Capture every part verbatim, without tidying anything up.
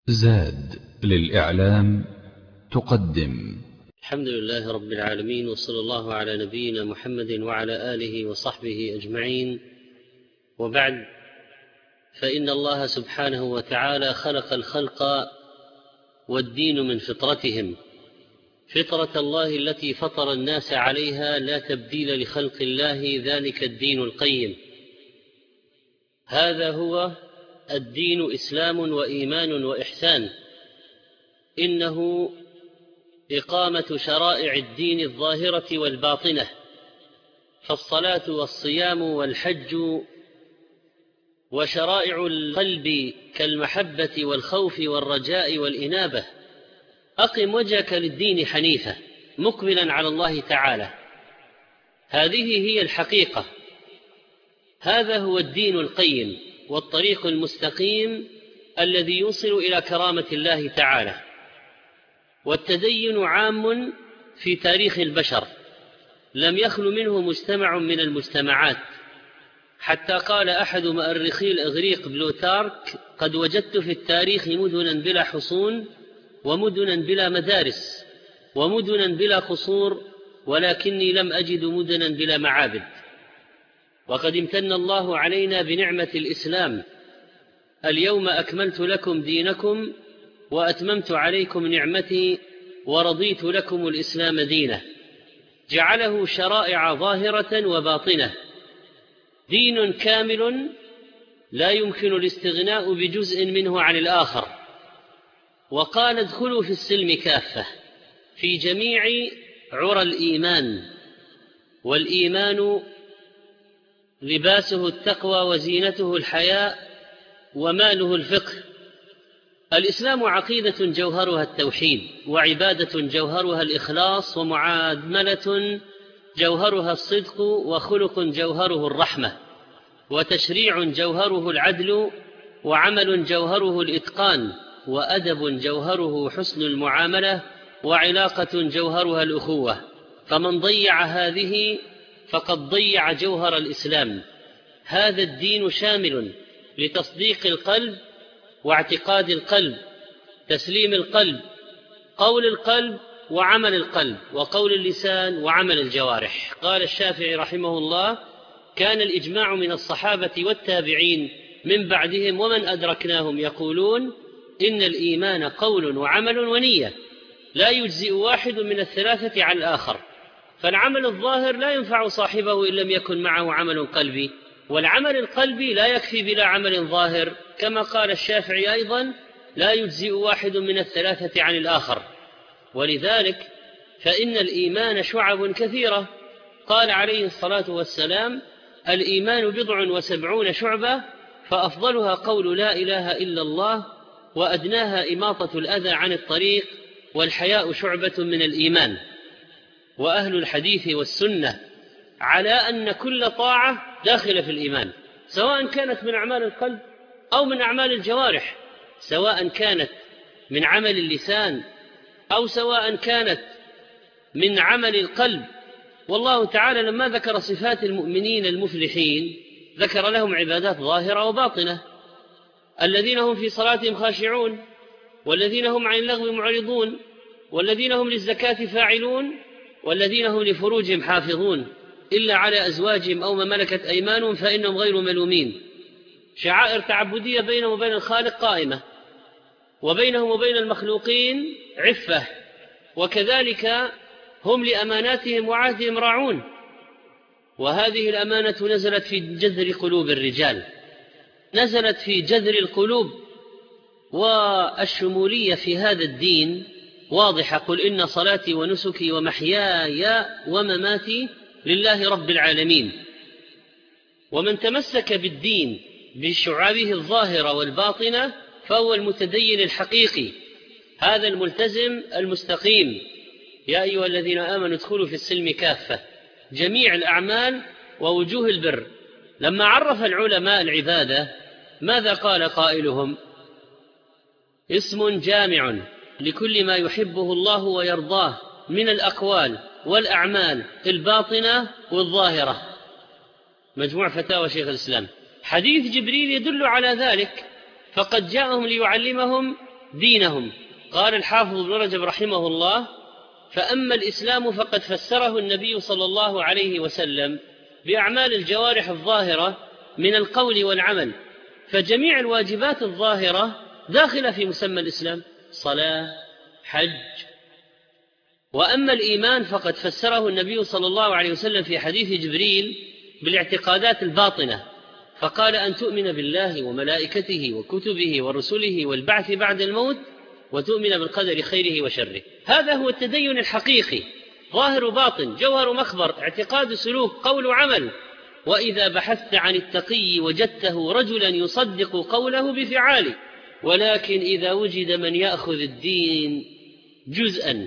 زاد للإعلام تقدم. الحمد لله رب العالمين، وصلى الله على نبينا محمد وعلى آله وصحبه أجمعين، وبعد، فإن الله سبحانه وتعالى خلق الخلق والدين من فطرتهم، فطرة الله التي فطر الناس عليها، لا تبديل لخلق الله، ذلك الدين القيم. هذا هو الدين، إسلام وإيمان وإحسان. إنه إقامة شرائع الدين الظاهرة والباطنة، فالصلاة والصيام والحج وشرائع القلب كالمحبة والخوف والرجاء والإنابة. أقم وجهك للدين حنيفا مقبلا على الله تعالى، هذه هي الحقيقة. هذا هو الدين القيم والطريق المستقيم الذي يوصل إلى كرامة الله تعالى. والتدين عام في تاريخ البشر، لم يخل منه مجتمع من المجتمعات، حتى قال أحد مؤرخي الإغريق بلوتارك: قد وجدت في التاريخ مدنا بلا حصون، ومدنا بلا مدارس، ومدنا بلا قصور، ولكني لم أجد مدنا بلا معابد. وقد امتن الله علينا بنعمة الإسلام: اليوم أكملت لكم دينكم وأتممت عليكم نعمتي ورضيت لكم الإسلام دينا. جعله شرائع ظاهرة وباطنة، دين كامل لا يمكن الاستغناء بجزء منه عن الآخر. وقال: ادخلوا في السلم كافة، في جميع عرى الإيمان. والإيمان لباسه التقوى، وزينته الحياء، وماله الفقه. الإسلام عقيدة جوهرها التوحيد، وعبادة جوهرها الإخلاص، ومعاملة جوهرها الصدق، وخلق جوهره الرحمة، وتشريع جوهره العدل، وعمل جوهره الإتقان، وأدب جوهره حسن المعاملة، وعلاقة جوهرها الأخوة. فمن ضيع هذه فقد ضيع جوهر الإسلام. هذا الدين شامل لتصديق القلب واعتقاد القلب، تسليم القلب، قول القلب وعمل القلب، وقول اللسان وعمل الجوارح. قال الشافعي رحمه الله: كان الإجماع من الصحابة والتابعين من بعدهم ومن أدركناهم يقولون إن الإيمان قول وعمل ونية، لا يجزئ واحد من الثلاثة عن الآخر. فالعمل الظاهر لا ينفع صاحبه إن لم يكن معه عمل قلبي، والعمل القلبي لا يكفي بلا عمل ظاهر، كما قال الشافعي أيضا: لا يجزئ واحد من الثلاثة عن الآخر. ولذلك فإن الإيمان شعب كثيرة. قال عليه الصلاة والسلام: الإيمان بضع وسبعون شعبة، فأفضلها قول لا إله إلا الله، وأدناها إماطة الأذى عن الطريق، والحياء شعبة من الإيمان. وأهل الحديث والسنة على أن كل طاعة داخلة في الإيمان، سواء كانت من أعمال القلب أو من أعمال الجوارح، سواء كانت من عمل اللسان أو سواء كانت من عمل القلب. والله تعالى لما ذكر صفات المؤمنين المفلحين ذكر لهم عبادات ظاهرة وباطنة: الذين هم في صلاتهم خاشعون، والذين هم عن اللغو معرضون، والذين هم للزكاة فاعلون، والذين هم لفروجهم حافظون إلا على أزواجهم أو ما ملكت أيمانهم فإنهم غير ملومين. شعائر تعبدية بينهم وبين الخالق قائمة، وبينهم وبين المخلوقين عفة، وكذلك هم لأماناتهم وعهدهم راعون. وهذه الأمانة نزلت في جذر قلوب الرجال، نزلت في جذر القلوب. والشمولية في هذا الدين واضحة: قل إن صلاتي ونسكي ومحياي ومماتي لله رب العالمين. ومن تمسك بالدين بشعابه الظاهرة والباطنة فهو المتدين الحقيقي، هذا الملتزم المستقيم. يا أيها الذين آمنوا ادخلوا في السلم كافة، جميع الأعمال ووجوه البر. لما عرف العلماء العبادة ماذا قال قائلهم؟ اسم جامع لكل ما يحبه الله ويرضاه من الأقوال والأعمال الباطنة والظاهرة. مجموع فتاوى شيخ الإسلام. حديث جبريل يدل على ذلك، فقد جاءهم ليعلمهم دينهم. قال الحافظ ابن رجب رحمه الله: فأما الإسلام فقد فسره النبي صلى الله عليه وسلم بأعمال الجوارح الظاهرة من القول والعمل، فجميع الواجبات الظاهرة داخلة في مسمى الإسلام: صلاة، حج. وأما الإيمان فقد فسره النبي صلى الله عليه وسلم في حديث جبريل بالاعتقادات الباطنة، فقال: أن تؤمن بالله وملائكته وكتبه ورسله والبعث بعد الموت، وتؤمن بالقدر خيره وشره. هذا هو التدين الحقيقي، ظاهر باطن، جوهر مخبر، اعتقاد سلوك، قول وعمل. وإذا بحثت عن التقي وجدته رجلا يصدق قوله بفعاله، ولكن إذا وجد من يأخذ الدين جزءا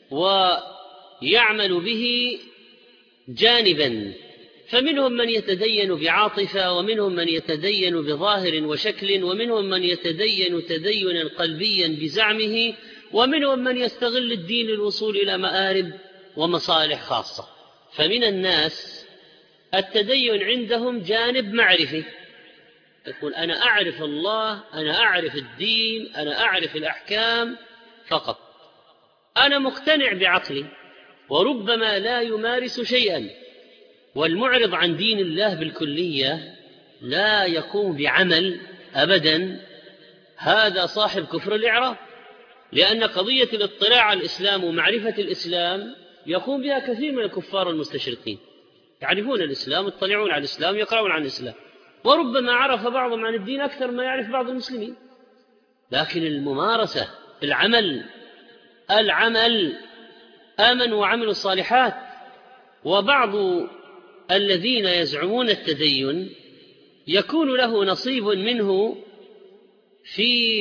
ويعمل به جانبا، فمنهم من يتدين بعاطفة، ومنهم من يتدين بظاهر وشكل، ومنهم من يتدين تدينا قلبيا بزعمه، ومنهم من يستغل الدين للوصول إلى مآرب ومصالح خاصة. فمن الناس التدين عندهم جانب معرفي، يقول: أنا أعرف الله، أنا أعرف الدين، أنا أعرف الأحكام فقط، أنا مقتنع بعقلي، وربما لا يمارس شيئا. والمعرض عن دين الله بالكلية لا يقوم بعمل أبدا، هذا صاحب كفر الإعراب، لأن قضية الاطلاع على الإسلام ومعرفة الإسلام يقوم بها كثير من الكفار المستشرقين، يعرفون الإسلام، يطلعون على الإسلام، يقرؤون عن الإسلام، وربما عرف بعضهم عن الدين أكثر ما يعرف بعض المسلمين. لكن الممارسة، العمل العمل آمنوا وعملوا الصالحات. وبعض الذين يزعمون التدين يكون له نصيب منه في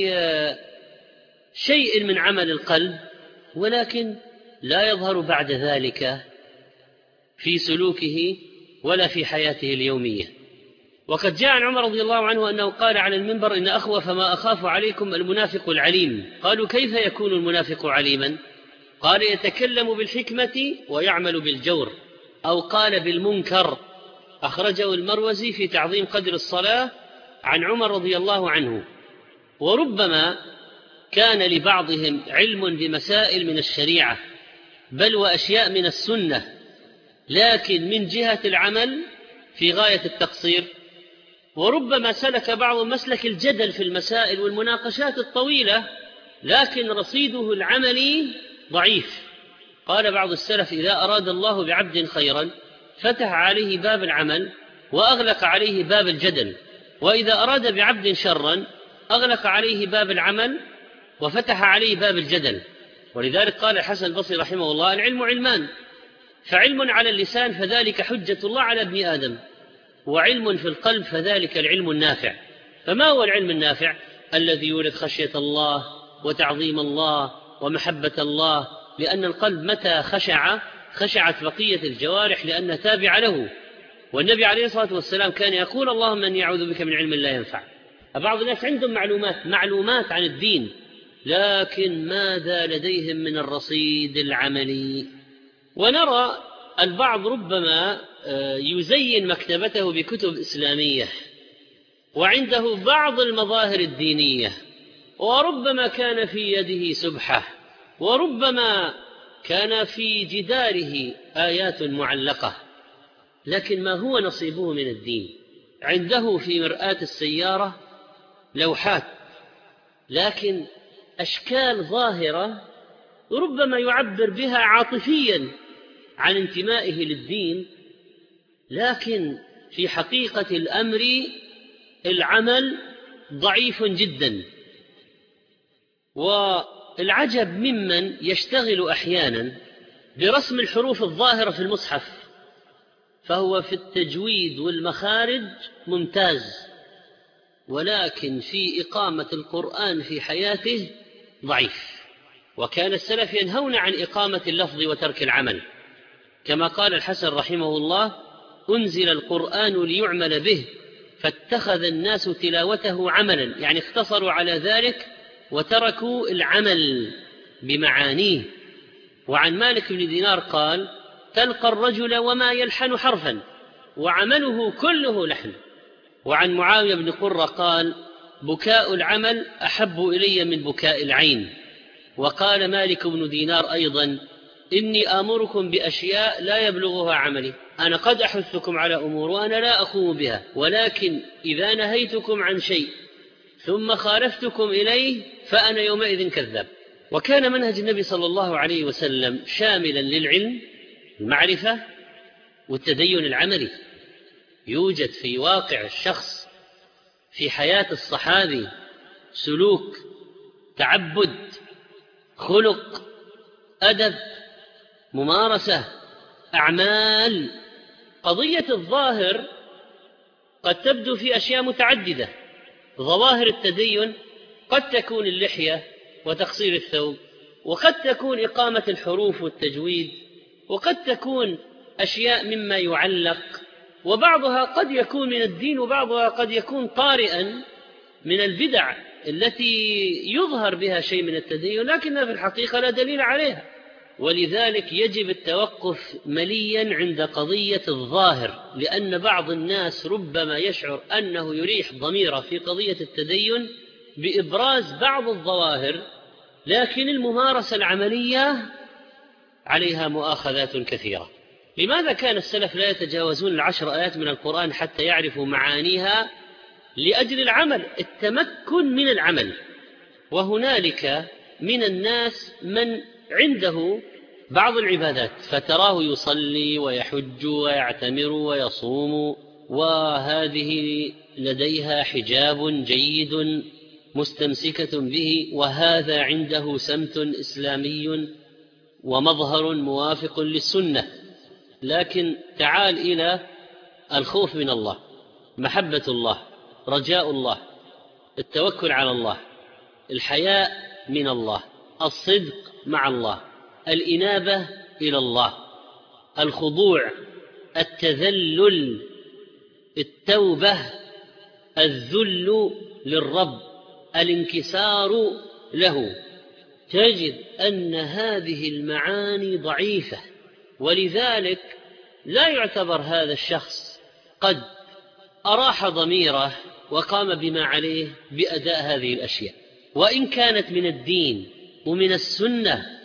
شيء من عمل القلب، ولكن لا يظهر بعد ذلك في سلوكه ولا في حياته اليومية. وقد جاء عن عمر رضي الله عنه أنه قال على المنبر: إن أخوف ما أخاف عليكم المنافق العليم. قالوا: كيف يكون المنافق عليما؟ قال: يتكلم بالحكمة ويعمل بالجور، أو قال بالمنكر. أخرجه المروزي في تعظيم قدر الصلاة عن عمر رضي الله عنه. وربما كان لبعضهم علم بمسائل من الشريعة، بل وأشياء من السنة، لكن من جهة العمل في غاية التقصير. وربما سلك بعض مسلك الجدل في المسائل والمناقشات الطويلة، لكن رصيده العملي ضعيف. قال بعض السلف: إذا أراد الله بعبد خيرا فتح عليه باب العمل وأغلق عليه باب الجدل، وإذا أراد بعبد شرا أغلق عليه باب العمل وفتح عليه باب الجدل. ولذلك قال الحسن البصري رحمه الله: العلم علمان، فعلم على اللسان فذلك حجة الله على ابن آدم، وعلم في القلب فذلك العلم النافع. فما هو العلم النافع؟ الذي يورث خشية الله وتعظيم الله ومحبة الله، لأن القلب متى خشع خشعت بقية الجوارح لأنها تابعة له. والنبي عليه الصلاة والسلام كان يقول: اللهم أني أعوذ بك من علم لا ينفع. بعض الناس عندهم معلومات معلومات عن الدين، لكن ماذا لديهم من الرصيد العملي؟ ونرى البعض ربما يزين مكتبته بكتب إسلامية وعنده بعض المظاهر الدينية، وربما كان في يده سبحة، وربما كان في جداره آيات معلقة، لكن ما هو نصيبه من الدين؟ عنده في مرآة السيارة لوحات، لكن أشكال ظاهرة ربما يعبر بها عاطفيا عن انتمائه للدين، لكن في حقيقة الأمر العمل ضعيف جدا. والعجب ممن يشتغل أحيانا برسم الحروف الظاهرة في المصحف، فهو في التجويد والمخارج ممتاز، ولكن في إقامة القرآن في حياته ضعيف. وكان السلف ينهون عن إقامة اللفظ وترك العمل، كما قال الحسن رحمه الله: أنزل القرآن ليعمل به فاتخذ الناس تلاوته عملا، يعني اختصروا على ذلك وتركوا العمل بمعانيه. وعن مالك بن دينار قال: تلقى الرجل وما يلحن حرفا وعمله كله لحن. وعن معاوية بن قرة قال: بكاء العمل أحب إلي من بكاء العين. وقال مالك بن دينار أيضا: إني آمركم بأشياء لا يبلغها عملي. أنا قد أحثكم على أمور وأنا لا أقوم بها، ولكن إذا نهيتكم عن شيء ثم خالفتكم إليه فأنا يومئذ كذاب. وكان منهج النبي صلى الله عليه وسلم شاملا للعلم، المعرفة، والتدين العملي. يوجد في واقع الشخص في حياة الصحابي سلوك، تعبد، خلق، أدب، ممارسة، أعمال. قضية الظاهر قد تبدو في أشياء متعددة. ظواهر التدين قد تكون اللحية وتقصير الثوب، وقد تكون إقامة الحروف والتجويد، وقد تكون أشياء مما يعلق، وبعضها قد يكون من الدين، وبعضها قد يكون طارئا من البدع التي يظهر بها شيء من التدين لكنها في الحقيقة لا دليل عليها. ولذلك يجب التوقف مليا عند قضية الظاهر، لأن بعض الناس ربما يشعر أنه يريح ضميره في قضية التدين بإبراز بعض الظواهر، لكن الممارسة العملية عليها مؤاخذات كثيرة. لماذا كان السلف لا يتجاوزون العشر آيات من القرآن حتى يعرفوا معانيها؟ لأجل العمل، التمكن من العمل. وهنالك من الناس من عنده بعض العبادات فتراه يصلي ويحج ويعتمر ويصوم، وهذه لديها حجاب جيد مستمسكة به، وهذا عنده سمت إسلامي ومظهر موافق للسنة. لكن تعال إلى الخوف من الله، محبة الله، رجاء الله، التوكل على الله، الحياء من الله، الصدق مع الله، الإنابة إلى الله، الخضوع، التذلل، التوبة، الذل للرب، الانكسار له. تجد أن هذه المعاني ضعيفة، ولذلك لا يعتبر هذا الشخص قد أراح ضميره وقام بما عليه بأداء هذه الأشياء، وإن كانت من الدين ومن السنة،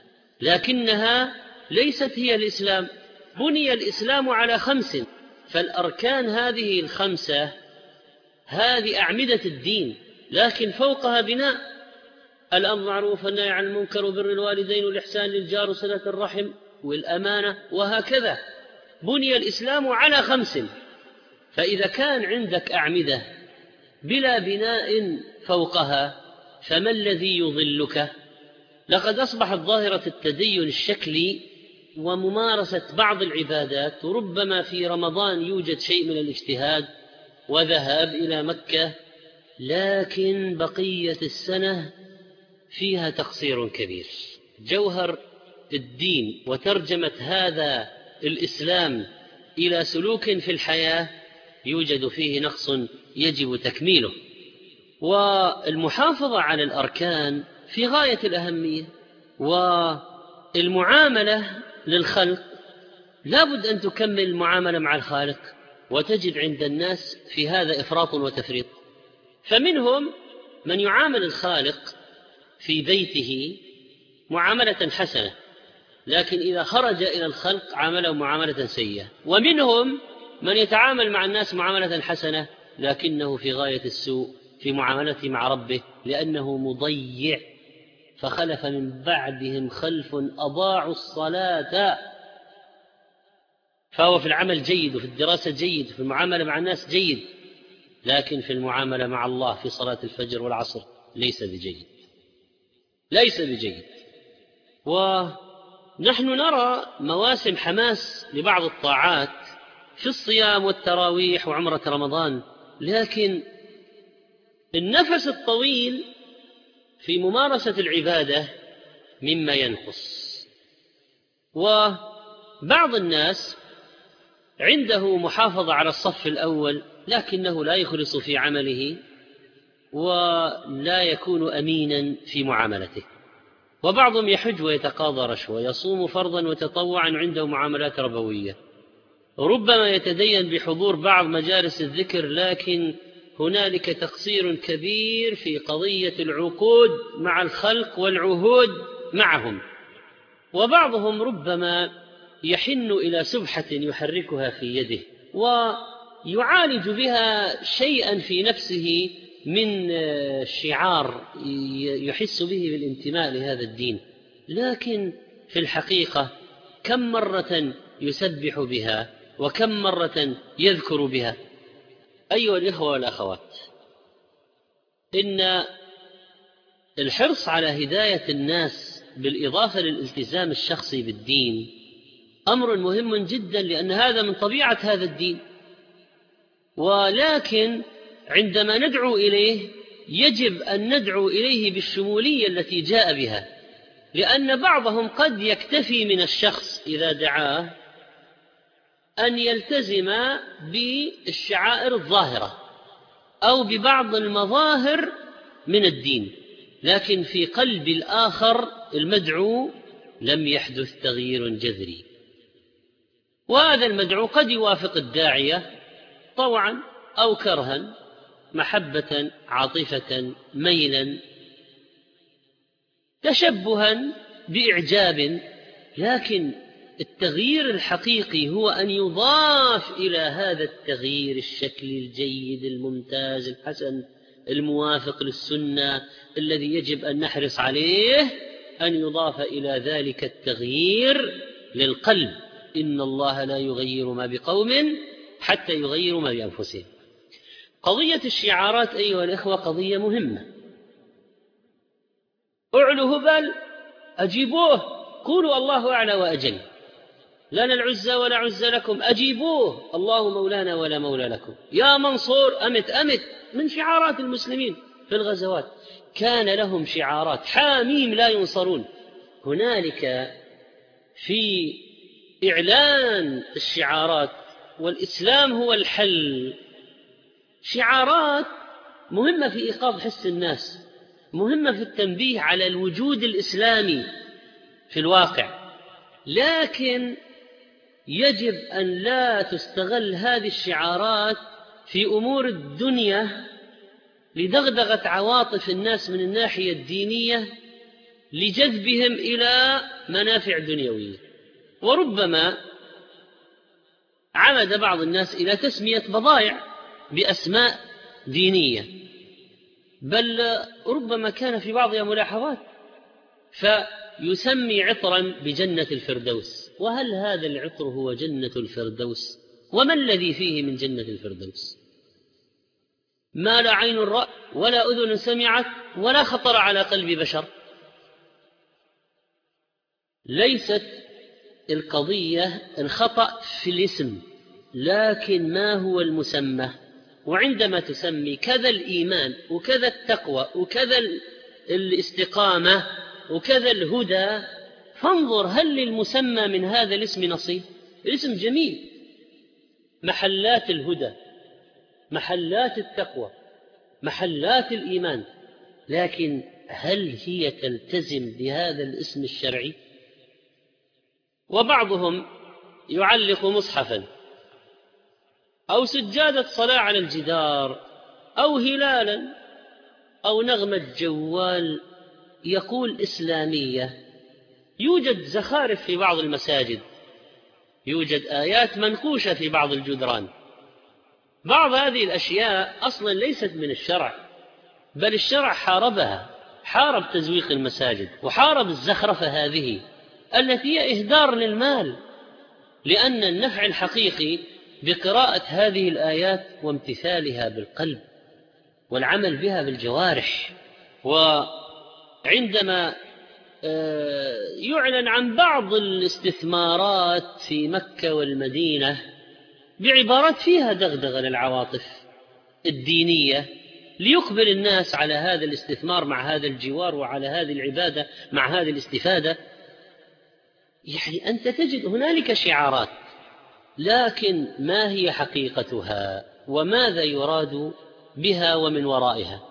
لكنها ليست هي الإسلام. بني الإسلام على خمس، فالأركان هذه الخمسة هذه أعمدة الدين، لكن فوقها بناء: الأمر معروف والنهي عن المنكر وبر الوالدين والإحسان للجار وصلة الرحم والأمانة، وهكذا. بني الإسلام على خمس، فإذا كان عندك أعمدة بلا بناء فوقها فما الذي يضلك؟ لقد أصبحت ظاهرة التدين الشكلي وممارسة بعض العبادات، وربما في رمضان يوجد شيء من الاجتهاد وذهاب إلى مكة، لكن بقية السنة فيها تقصير كبير. جوهر الدين وترجمة هذا الإسلام إلى سلوك في الحياة يوجد فيه نقص يجب تكميله. والمحافظة على الأركان في غاية الأهمية. والمعاملة للخلق لا بد أن تكمل المعاملة مع الخالق، وتجد عند الناس في هذا إفراط وتفريط. فمنهم من يعامل الخالق في بيته معاملة حسنة، لكن إذا خرج إلى الخلق عامله معاملة سيئة. ومنهم من يتعامل مع الناس معاملة حسنة لكنه في غاية السوء في معاملته مع ربه، لأنه مضيع. فخلف من بعدهم خلف أضاعوا الصلاة. فهو في العمل جيد، وفي الدراسة جيد، وفي المعاملة مع الناس جيد، لكن في المعاملة مع الله في صلاة الفجر والعصر ليس بجيد، ليس بجيد. ونحن نرى مواسم حماس لبعض الطاعات في الصيام والتراويح وعمرة رمضان، لكن النفس الطويل في ممارسة العبادة مما ينقص. وبعض الناس عنده محافظة على الصف الأول لكنه لا يخلص في عمله ولا يكون أمينا في معاملته. وبعضهم يحج ويتقاضى رشوة، يصوم فرضا وتطوعا، عنده معاملات ربوية، ربما يتدين بحضور بعض مجالس الذكر لكن هنالك تقصير كبير في قضية العقود مع الخلق والعهود معهم، وبعضهم ربما يحن إلى سبحة يحركها في يده ويعالج بها شيئا في نفسه من شعار يحس به بالانتماء لهذا الدين، لكن في الحقيقة كم مرة يسبح بها وكم مرة يذكر بها؟ أيها الإخوة والأخوات، إن الحرص على هداية الناس بالإضافة للالتزام الشخصي بالدين أمر مهم جدا، لأن هذا من طبيعة هذا الدين، ولكن عندما ندعو إليه يجب أن ندعو إليه بالشمولية التي جاء بها، لأن بعضهم قد يكتفي من الشخص إذا دعاه أن يلتزم بالشعائر الظاهرة أو ببعض المظاهر من الدين، لكن في قلب الآخر المدعو لم يحدث تغيير جذري، وهذا المدعو قد يوافق الداعية طوعا أو كرها، محبة عاطفة ميلا تشبها بإعجاب، لكن التغيير الحقيقي هو أن يضاف إلى هذا التغيير الشكل الجيد الممتاز الحسن الموافق للسنة الذي يجب أن نحرص عليه، أن يضاف إلى ذلك التغيير للقلب. إن الله لا يغير ما بقوم حتى يغيروا ما بأنفسهم. قضية الشعارات أيها الإخوة قضية مهمة. اعلوا هبل، أجيبوه، قولوا الله أعلى وأجل، لنا العزى ولا عزى لكم، أجيبوه، الله مولانا ولا مولى لكم، يا منصور أمت أمت، من شعارات المسلمين في الغزوات. كان لهم شعارات، حاميم لا ينصرون. هنالك في إعلان الشعارات والإسلام هو الحل شعارات مهمة في إيقاظ حس الناس، مهمة في التنبيه على الوجود الإسلامي في الواقع، لكن يجب أن لا تستغل هذه الشعارات في أمور الدنيا لدغدغة عواطف الناس من الناحية الدينية لجذبهم إلى منافع دنيوية. وربما عمد بعض الناس إلى تسمية بضائع بأسماء دينية، بل ربما كان في بعضها ملاحظات، فيسمي عطرا بجنة الفردوس، وهل هذا العطر هو جنة الفردوس؟ وما الذي فيه من جنة الفردوس؟ ما لا عين رأت ولا أذن سمعت ولا خطر على قلب بشر. ليست القضية الخطأ في الاسم، لكن ما هو المسمى. وعندما تسمي كذا الإيمان وكذا التقوى وكذا الاستقامة وكذا الهدى، فانظر هل للمسمى من هذا الاسم نصيب. الاسم جميل، محلات الهدى، محلات التقوى، محلات الإيمان، لكن هل هي تلتزم بهذا الاسم الشرعي؟ وبعضهم يعلق مصحفا أو سجادة صلاة على الجدار أو هلالا أو نغمة جوال يقول إسلامية. يوجد زخارف في بعض المساجد، يوجد آيات منقوشة في بعض الجدران. بعض هذه الأشياء أصلا ليست من الشرع، بل الشرع حاربها، حارب تزويق المساجد وحارب الزخرفة هذه التي هي إهدار للمال، لأن النفع الحقيقي بقراءة هذه الآيات وامتثالها بالقلب والعمل بها بالجوارح. وعندما يعلن عن بعض الاستثمارات في مكة والمدينة بعبارات فيها دغدغة للعواطف الدينية ليقبل الناس على هذا الاستثمار مع هذا الجوار وعلى هذه العبادة مع هذه الاستفادة، يعني أنت تجد هنالك شعارات، لكن ما هي حقيقتها وماذا يراد بها ومن ورائها؟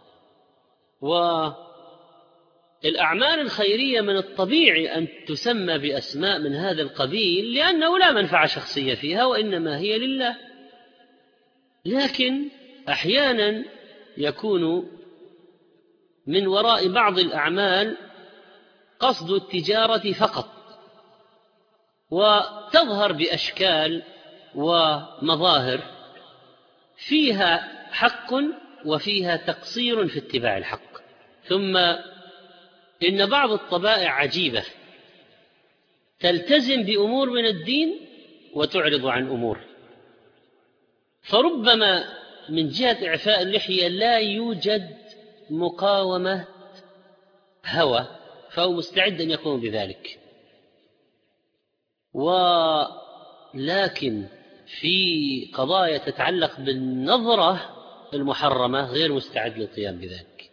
والأعمال الخيرية من الطبيعي أن تسمى بأسماء من هذا القبيل، لأنه لا منفعة شخصية فيها وإنما هي لله، لكن أحيانا يكون من وراء بعض الأعمال قصد التجارة فقط، وتظهر بأشكال ومظاهر فيها حق وفيها تقصير في اتباع الحق. ثم إن بعض الطبائع عجيبة، تلتزم بأمور من الدين وتعرض عن أمور، فربما من جهة إعفاء اللحية لا يوجد مقاومة هوى، فهو مستعد أن يقوم بذلك، ولكن في قضايا تتعلق بالنظرة المحرمة غير مستعد للقيام بذلك.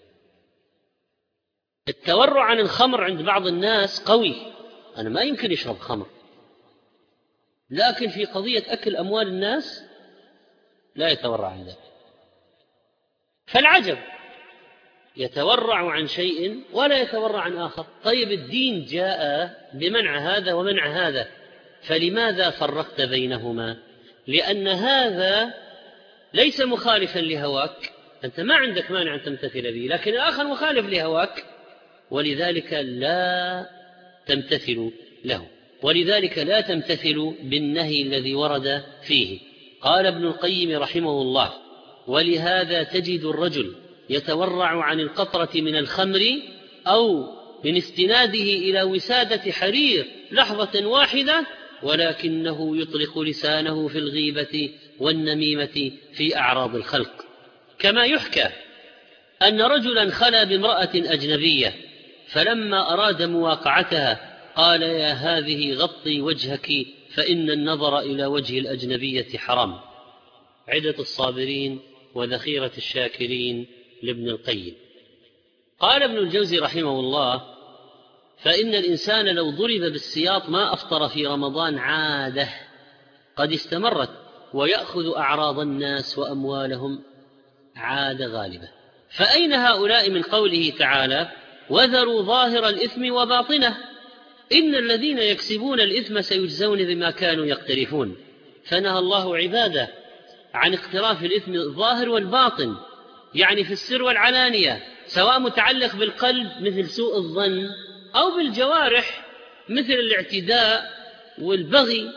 التورع عن الخمر عند بعض الناس قوي، أنا ما يمكن يشرب خمر، لكن في قضية أكل أموال الناس لا يتورع عن ذلك. فالعجب، يتورع عن شيء ولا يتورع عن آخر. طيب الدين جاء بمنع هذا ومنع هذا، فلماذا فرقت بينهما؟ لأن هذا ليس مخالفا لهواك، أنت ما عندك مانع أن تمتثل به، لكن الآخر مخالف لهواك، ولذلك لا تمتثل له، ولذلك لا تمتثل بالنهي الذي ورد فيه. قال ابن القيم رحمه الله: ولهذا تجد الرجل يتورع عن القطرة من الخمر أو من استناده إلى وسادة حرير لحظة واحدة، ولكنه يطلق لسانه في الغيبة والنميمة في أعراض الخلق. كما يحكى أن رجلا خلا بامرأة أجنبية، فلما أراد مواقعتها قال: يا هذه غطي وجهك فإن النظر إلى وجه الأجنبية حرام. عدة الصابرين وذخيرة الشاكرين لابن القيم. قال ابن الجوزي رحمه الله: فإن الإنسان لو ضرب بالسياط ما أفطر في رمضان عادة قد استمرت، ويأخذ أعراض الناس وأموالهم عادة غالبة. فأين هؤلاء من قوله تعالى: وذروا ظاهر الإثم وباطنه، إن الذين يكسبون الإثم سيجزون بما كانوا يقترفون. فنهى الله عباده عن اقتراف الإثم الظاهر والباطن، يعني في السر والعلانية، سواء متعلق بالقلب مثل سوء الظن، أو بالجوارح مثل الاعتداء والبغي.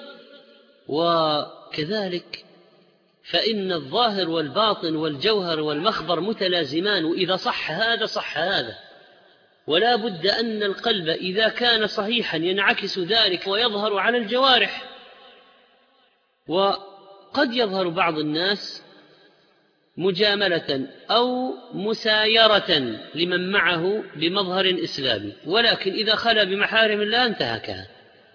وكذلك فإن الظاهر والباطن والجوهر والمخبر متلازمان، وإذا صح هذا صح هذا، ولا بد أن القلب إذا كان صحيحا ينعكس ذلك ويظهر على الجوارح. وقد يظهر بعض الناس مجاملة أو مسايرة لمن معه بمظهر إسلامي، ولكن إذا خلا بمحارم الله انتهكها.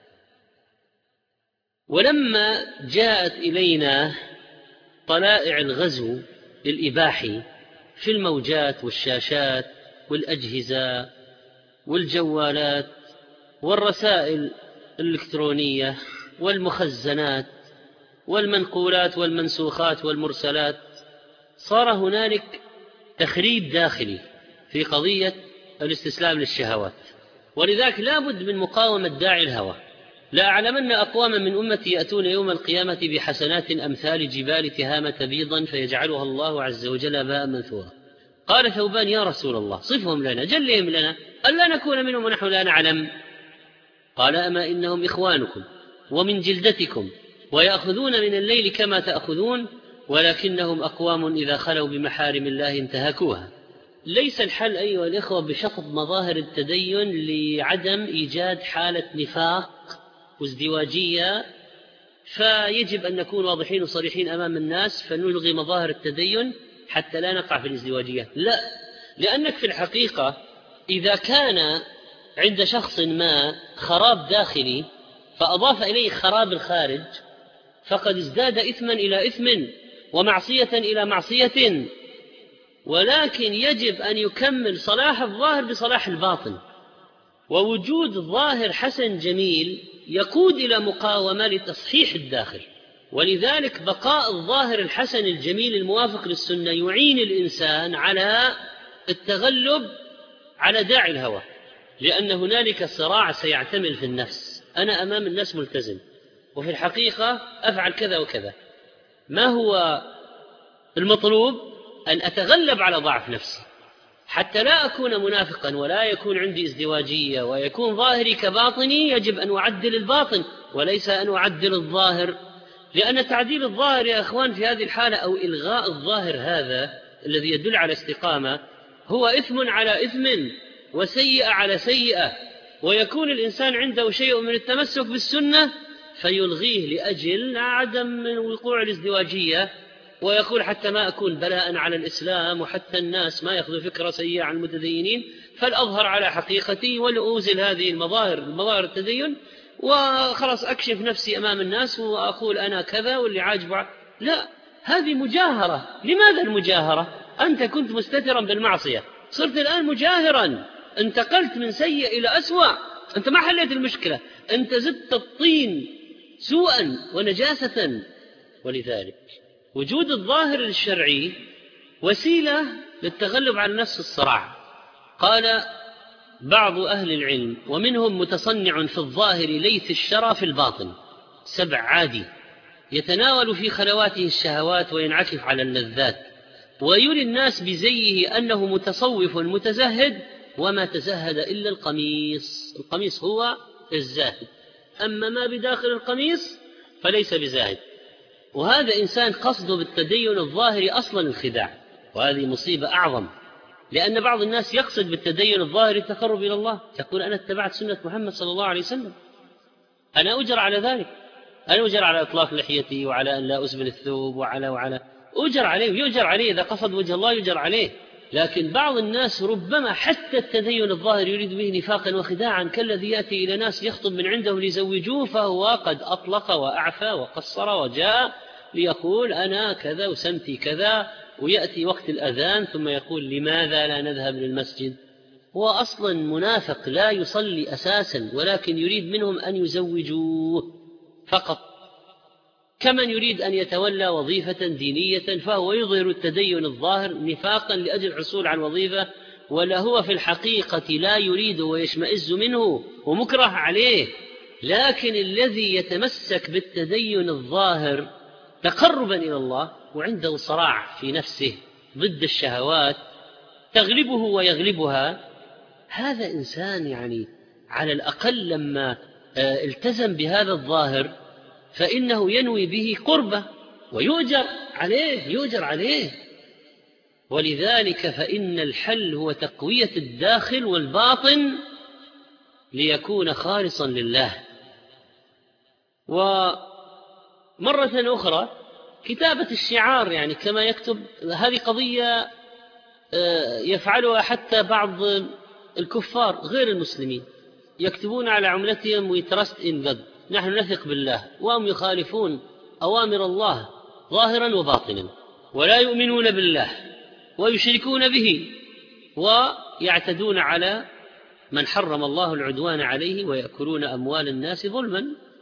ولما جاءت إلينا طلائع الغزو الإباحي في الموجات والشاشات والأجهزة والجوالات والرسائل الإلكترونية والمخزنات والمنقولات والمنسوخات والمرسلات، صار هنالك تخريب داخلي في قضية الاستسلام للشهوات، ولذلك لا بد من مقاومة داعي الهوى. لا أعلمن أقواما من أمتي يأتون يوم القيامة بحسنات أمثال جبال تهامة بيضا فيجعلها الله عز وجل هباء منثورا. قال ثوبان: يا رسول الله صفهم لنا، جلهم لنا، ألا نكون منهم ونحن لا نعلم. قال: أما إنهم إخوانكم ومن جلدتكم، ويأخذون من الليل كما تأخذون، ولكنهم أقوام إذا خلوا بمحارم الله انتهكوها. ليس الحل أيها الإخوة بشطب مظاهر التدين لعدم إيجاد حالة نفاق وازدواجية، فيجب أن نكون واضحين وصريحين أمام الناس فنلغي مظاهر التدين حتى لا نقع في الازدواجية. لا، لأنك في الحقيقة إذا كان عند شخص ما خراب داخلي فأضاف إليه خراب الخارج، فقد ازداد إثما إلى إثم ومعصية إلى معصية. ولكن يجب أن يكمل صلاح الظاهر بصلاح الباطن، ووجود ظاهر حسن جميل يقود إلى مقاومة لتصحيح الداخل. ولذلك بقاء الظاهر الحسن الجميل الموافق للسنة يعين الإنسان على التغلب على داعي الهوى، لأن هنالك صراع سيعتمل في النفس. أنا أمام الناس ملتزم، وفي الحقيقة أفعل كذا وكذا. ما هو المطلوب أن أتغلب على ضعف نفسي حتى لا أكون منافقا ولا يكون عندي ازدواجية ويكون ظاهري كباطني. يجب أن أعدل الباطن وليس أن أعدل الظاهر، لأن تعديل الظاهر يا أخوان في هذه الحالة أو إلغاء الظاهر هذا الذي يدل على استقامة هو إثم على إثم وسيئة على سيئة، ويكون الإنسان عنده شيء من التمسك بالسنة فيلغيه لأجل عدم وقوع الازدواجية، ويقول حتى ما أكون بلاء على الإسلام وحتى الناس ما يأخذوا فكرة سيئة عن المتدينين فالأظهر على حقيقتي ولأوزل هذه المظاهر المظاهر التدين وخلاص أكشف نفسي أمام الناس وأقول أنا كذا واللي عاجبه. لا، هذه مجاهرة. لماذا المجاهرة؟ أنت كنت مستترا بالمعصية، صرت الآن مجاهرا، انتقلت من سيء إلى أسوأ، أنت ما حليت المشكلة، أنت زدت الطين سوءا ونجاسة. ولذلك وجود الظاهر الشرعي وسيلة للتغلب على نفس الصراع. قال بعض أهل العلم ومنهم متصنع في الظاهر ليث الشرى في الباطن، سبع عادي يتناول في خلواته الشهوات وينعكف على اللذات ويري الناس بزيه أنه متصوف متزهد وما تزهد إلا القميص. القميص هو الزاهد، أما ما بداخل القميص فليس بزاهد. وهذا إنسان قصده بالتدين الظاهري أصلا الخداع، وهذه مصيبة أعظم، لأن بعض الناس يقصد بالتدين الظاهري التقرب إلى الله، يقول أنا اتبعت سنة محمد صلى الله عليه وسلم، أنا أجر على ذلك، أنا أجر على إطلاق لحيتي وعلى أن لا أسبل الثوب وعلى وعلى أجر عليه ويؤجر عليه، إذا قصد وجه الله يؤجر عليه. لكن بعض الناس ربما حتى التدين الظاهر يريد به نفاقا وخداعا، كالذي يأتي إلى ناس يخطب من عنده ليزوجوه فهو قد أطلق وأعفى وقصر وجاء ليقول أنا كذا وسمتي كذا، ويأتي وقت الأذان ثم يقول لماذا لا نذهب للمسجد؟ هو أصلا منافق لا يصلي أساسا، ولكن يريد منهم أن يزوجوه فقط، كمن يريد أن يتولى وظيفة دينية فهو يظهر التدين الظاهر نفاقا لأجل الحصول على الوظيفة، ولا هو في الحقيقة لا يريد ويشمئز منه ومكره عليه. لكن الذي يتمسك بالتدين الظاهر تقربا إلى الله وعنده صراع في نفسه ضد الشهوات تغلبه ويغلبها، هذا إنسان يعني على الأقل لما التزم بهذا الظاهر فإنه ينوي به قربة ويؤجر عليه يؤجر عليه. ولذلك فإن الحل هو تقوية الداخل والباطن ليكون خالصا لله. ومرة أخرى كتابة الشعار، يعني كما يكتب، هذه قضية يفعلها حتى بعض الكفار غير المسلمين، يكتبون على عملتهم we trust in God، نحن نثق بالله، وهم يخالفون أوامر الله ظاهرا وباطنا ولا يؤمنون بالله ويشركون به ويعتدون على من حرم الله العدوان عليه ويأكلون أموال الناس ظلما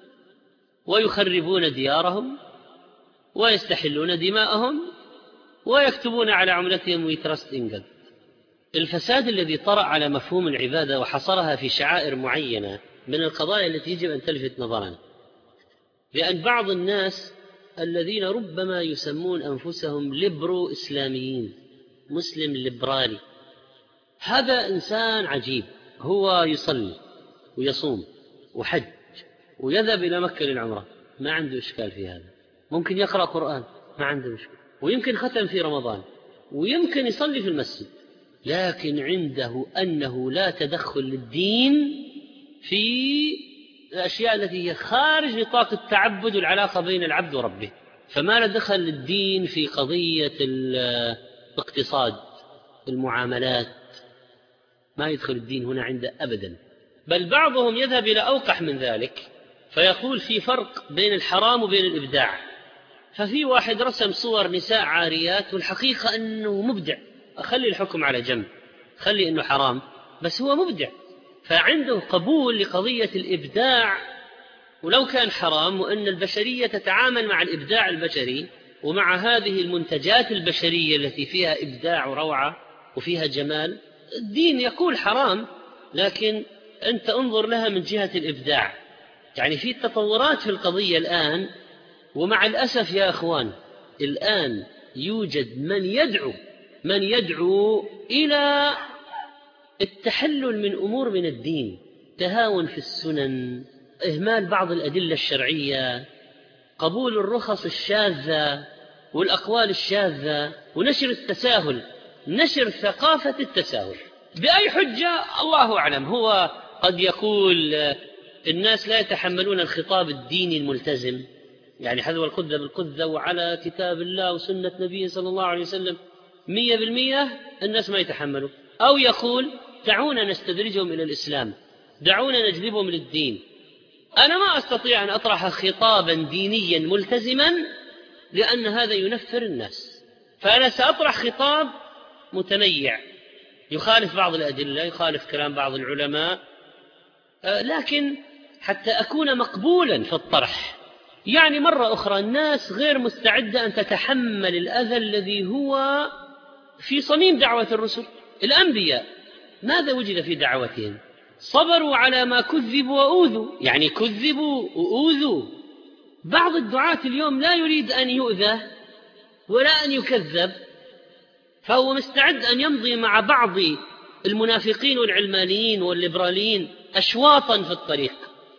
ويخربون ديارهم ويستحلون دماءهم ويكتبون على عملتهم we trust in God. الفساد الذي طرأ على مفهوم العبادة وحصرها في شعائر معينة من القضايا التي يجب أن تلفت نظرنا، لأن بعض الناس الذين ربما يسمون أنفسهم ليبرو إسلاميين، مسلم ليبرالي، هذا إنسان عجيب، هو يصلي ويصوم وحج ويذهب إلى مكة للعمرة، ما عنده إشكال في هذا، ممكن يقرأ قرآن ما عنده مشكلة، ويمكن ختم في رمضان، ويمكن يصلي في المسجد، لكن عنده أنه لا تدخل للدين في الأشياء التي هي خارج نطاق التعبد والعلاقة بين العبد وربه. فما لا دخل للدين في قضية الاقتصاد، المعاملات، ما يدخل الدين هنا عنده أبدا. بل بعضهم يذهب إلى أوقح من ذلك فيقول في فرق بين الحرام وبين الإبداع. ففي واحد رسم صور نساء عاريات والحقيقة أنه مبدع، أخلي الحكم على جنب، خلي أنه حرام، بس هو مبدع، فعنده قبول لقضية الإبداع ولو كان حرام، وأن البشرية تتعامل مع الإبداع البشري ومع هذه المنتجات البشرية التي فيها إبداع وروعة وفيها جمال. الدين يقول حرام، لكن أنت انظر لها من جهة الإبداع. يعني في تطورات في القضية الآن، ومع الأسف يا أخوان الآن يوجد من يدعو من يدعو إلى التحلل من أمور من الدين، تهاون في السنن، إهمال بعض الأدلة الشرعية، قبول الرخص الشاذة والأقوال الشاذة، ونشر التساهل، نشر ثقافة التساهل. بأي حجة؟ الله أعلم. هو قد يقول الناس لا يتحملون الخطاب الديني الملتزم، يعني حذو القذة بالقذة وعلى كتاب الله وسنة نبيه صلى الله عليه وسلم مية بالمية، الناس ما يتحملوا. أو يقول دعونا نستدرجهم إلى الإسلام، دعونا نجذبهم للدين. أنا ما أستطيع أن أطرح خطابا دينيا ملتزما لأن هذا ينفر الناس، فأنا سأطرح خطاب متنيع يخالف بعض الأدلة، يخالف كلام بعض العلماء، لكن حتى أكون مقبولا في الطرح. يعني مرة أخرى الناس غير مستعدة أن تتحمل الأذى الذي هو في صميم دعوة الرسل. الأنبياء ماذا وجد في دعوتهم؟ صبروا على ما كذبوا وأوذوا، يعني كذبوا وأوذوا. بعض الدعاة اليوم لا يريد أن يؤذى ولا أن يكذب، فهو مستعد أن يمضي مع بعض المنافقين والعلمانيين والليبراليين أشواطا في الطريق،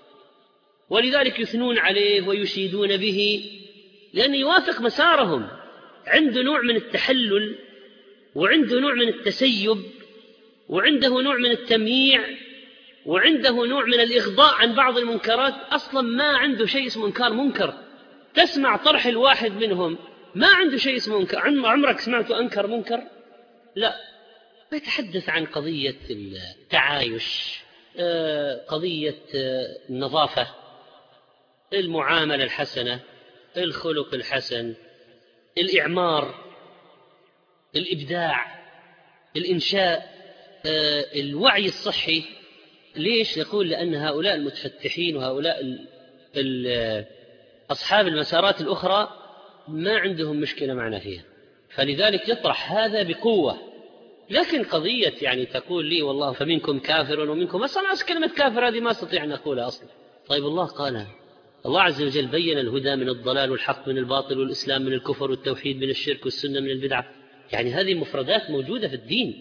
ولذلك يثنون عليه ويشيدون به لأنه يوافق مسارهم. عنده نوع من التحلل، وعنده نوع من التسيب، وعنده نوع من التمييع، وعنده نوع من الإغضاء عن بعض المنكرات. أصلا ما عنده شيء اسمه إنكار منكر. تسمع طرح الواحد منهم ما عنده شيء اسمه منكر. عمرك سمعته أنكر منكر؟ لا. بيتحدث عن قضية التعايش، قضية النظافة، المعاملة الحسنة، الخلق الحسن، الإعمار، الإبداع، الإنشاء، الوعي الصحي. ليش؟ يقول لأن هؤلاء المتفتحين وهؤلاء أصحاب المسارات الأخرى ما عندهم مشكلة معنا فيها، فلذلك يطرح هذا بقوة. لكن قضية يعني تقول لي والله فمنكم كافر ومنكم، أصلا كلمة كافر هذه ما استطيع أن أقولها أصلا. طيب الله قالها، الله عز وجل بين الهدى من الضلال والحق من الباطل والإسلام من الكفر والتوحيد من الشرك والسنة من البدعة. يعني هذه مفردات موجودة في الدين.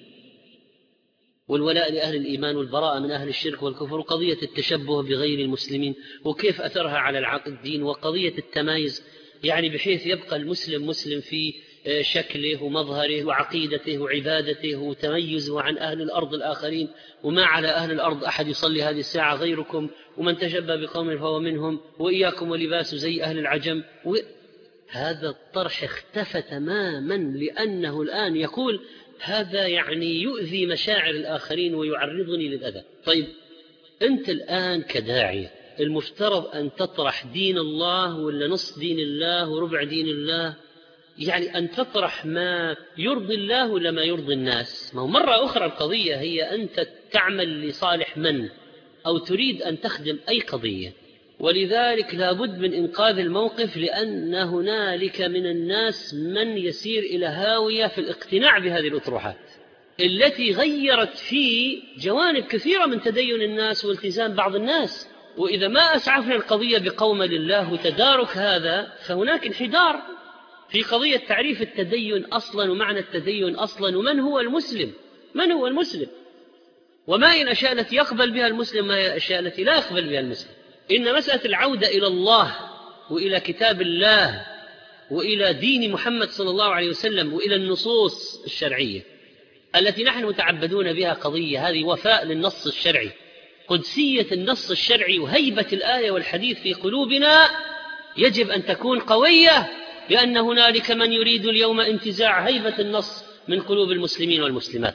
والولاء لأهل الإيمان والبراءة من أهل الشرك والكفر، وقضية التشبه بغير المسلمين وكيف أثرها على العقد الدين، وقضية التمايز يعني بحيث يبقى المسلم مسلم في شكله ومظهره وعقيدته وعبادته وتميزه عن أهل الأرض الآخرين، وما على أهل الأرض أحد يصلي هذه الساعة غيركم، ومن تشبه بقوم فهو منهم، وإياكم ولباس زي أهل العجم. هذا الطرح اختفى تماما، لأنه الآن يقول هذا يعني يؤذي مشاعر الآخرين ويعرضني للأذى. طيب أنت الآن كداعية المفترض أن تطرح دين الله ولا نص دين الله وربع دين الله، يعني أن تطرح ما يرضي الله ولا ما يرضي الناس. ما هو مرة أخرى القضية هي أنت تعمل لصالح من، أو تريد أن تخدم أي قضية. ولذلك لابد من إنقاذ الموقف، لأن هنالك من الناس من يسير إلى هاوية في الاقتناع بهذه الأطروحات التي غيرت في جوانب كثيرة من تدين الناس والتزام بعض الناس. وإذا ما أسعفنا القضية بقوم لله وتدارك هذا، فهناك انحدار في قضية تعريف التدين أصلا ومعنى التدين أصلا، ومن هو المسلم، من هو المسلم، وما هي الأشياء التي يقبل بها المسلم، ما هي الأشياء التي لا يقبل بها المسلم. إن مسألة العودة إلى الله وإلى كتاب الله وإلى دين محمد صلى الله عليه وسلم وإلى النصوص الشرعية التي نحن متعبدون بها قضية، هذه وفاء للنص الشرعي، قدسية النص الشرعي وهيبة الآية والحديث في قلوبنا يجب أن تكون قوية، لأن هنالك من يريد اليوم انتزاع هيبة النص من قلوب المسلمين والمسلمات،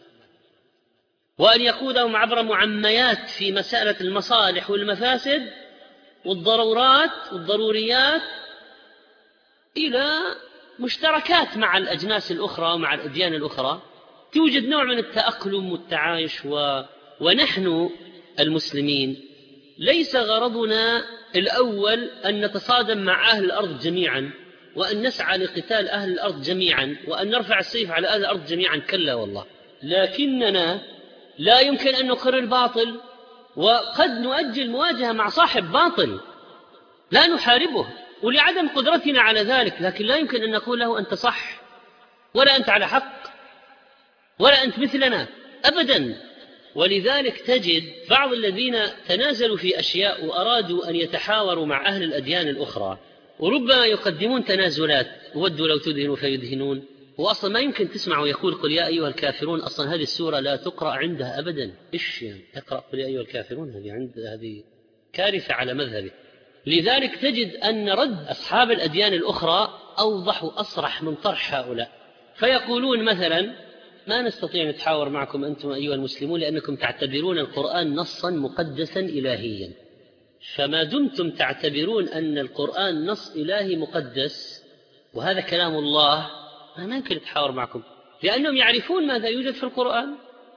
وأن يقودهم عبر معميات في مسألة المصالح والمفاسد والضرورات والضروريات إلى مشتركات مع الأجناس الأخرى ومع الأديان الأخرى. توجد نوع من التأقلم والتعايش و... ونحن المسلمين ليس غرضنا الأول أن نتصادم مع أهل الأرض جميعا وأن نسعى لقتال أهل الأرض جميعا وأن نرفع السيف على أهل الأرض جميعا، كلا والله. لكننا لا يمكن أن نقر الباطل، وقد نؤجل مواجهة مع صاحب باطل لا نحاربه، ولعدم قدرتنا على ذلك، لكن لا يمكن أن نقول له أنت صح ولا أنت على حق ولا أنت مثلنا أبدا. ولذلك تجد بعض الذين تنازلوا في أشياء وأرادوا أن يتحاوروا مع أهل الأديان الأخرى، وربما يقدمون تنازلات، ودوا لو تدهنوا فيدهنون، وأصلا ما يمكن تسمعوا يقول قل يا أيها الكافرون. أصلا هذه السورة لا تقرأ عندها أبدا. إيش يعني تقرأ قل يا أيها الكافرون؟ هذه عند هذه كارثة على مذهبه. لذلك تجد أن رد أصحاب الأديان الأخرى أوضح وأصرح من طرح هؤلاء، فيقولون مثلا ما نستطيع نتحاور معكم أنتم أيها المسلمون لأنكم تعتبرون القرآن نصا مقدسا إلهيا، فما دمتم تعتبرون أن القرآن نص إلهي مقدس وهذا كلام الله ما يمكن نتحاور معكم، لأنهم يعرفون ماذا يوجد في القرآن.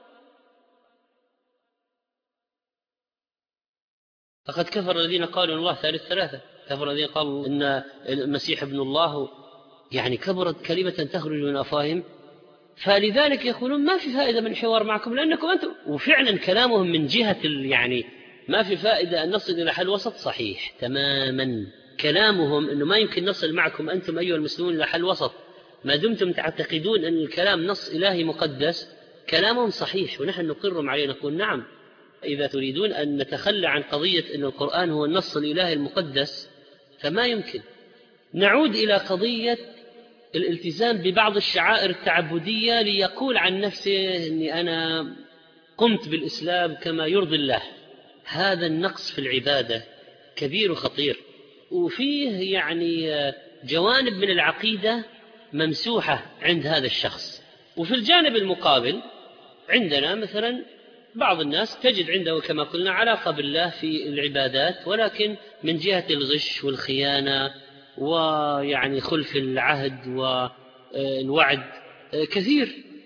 لقد كفر الذين قالوا الله ثالث ثلاثة، كفر الذين قالوا إن المسيح ابن الله، يعني كبرت كلمة تخرج من أفواههم. فلذلك يقولون ما في فائدة من الحوار معكم لأنكم أنتم، وفعلا كلامهم من جهة يعني ما في فائدة أن نصل إلى حل وسط صحيح تماما. كلامهم أنه ما يمكن نصل معكم أنتم أيها المسلمون إلى حل وسط ما دمتم تعتقدون أن الكلام نص إلهي مقدس، كلامهم صحيح ونحن نقرهم عليه، نقول نعم إذا تريدون أن نتخلى عن قضية أن القرآن هو النص الإلهي المقدس فما يمكن. نعود إلى قضية الالتزام ببعض الشعائر التعبدية ليقول عن نفسه أني أنا قمت بالإسلام كما يرضي الله. هذا النقص في العبادة كبير وخطير، وفيه يعني جوانب من العقيدة ممسوحة عند هذا الشخص. وفي الجانب المقابل عندنا مثلا بعض الناس تجد عنده كما قلنا علاقة بالله في العبادات، ولكن من جهة الغش والخيانة ويعني خلف العهد والوعد كثير.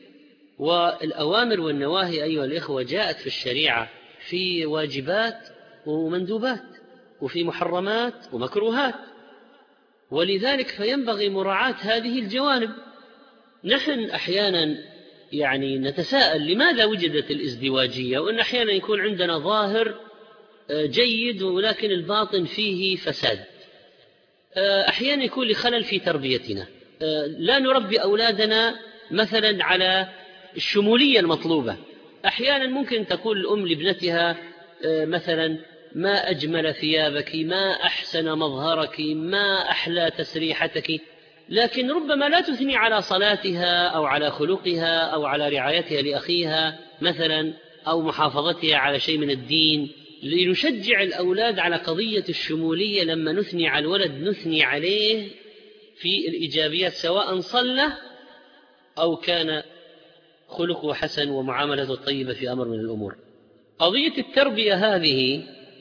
والأوامر والنواهي أيها الإخوة جاءت في الشريعة في واجبات ومندوبات، وفي محرمات ومكروهات، ولذلك فينبغي مراعاة هذه الجوانب. نحن أحيانا يعني نتساءل لماذا وجدت الازدواجية، وأن أحيانا يكون عندنا ظاهر جيد ولكن الباطن فيه فساد. أحيانا يكون لخلل في تربيتنا، لا نربي أولادنا مثلا على الشمولية المطلوبة. أحيانا ممكن تقول الأم لابنتها مثلا ما أجمل ثيابك، ما أحسن مظهرك، ما أحلى تسريحتك، لكن ربما لا تثني على صلاتها أو على خلقها أو على رعايتها لأخيها مثلا أو محافظتها على شيء من الدين. لنشجع الأولاد على قضية الشمولية، لما نثني على الولد نثني عليه في الإيجابيات سواء صلى أو كان خلقه حسن ومعاملته طيبة في أمر من الأمور. قضية التربية هذه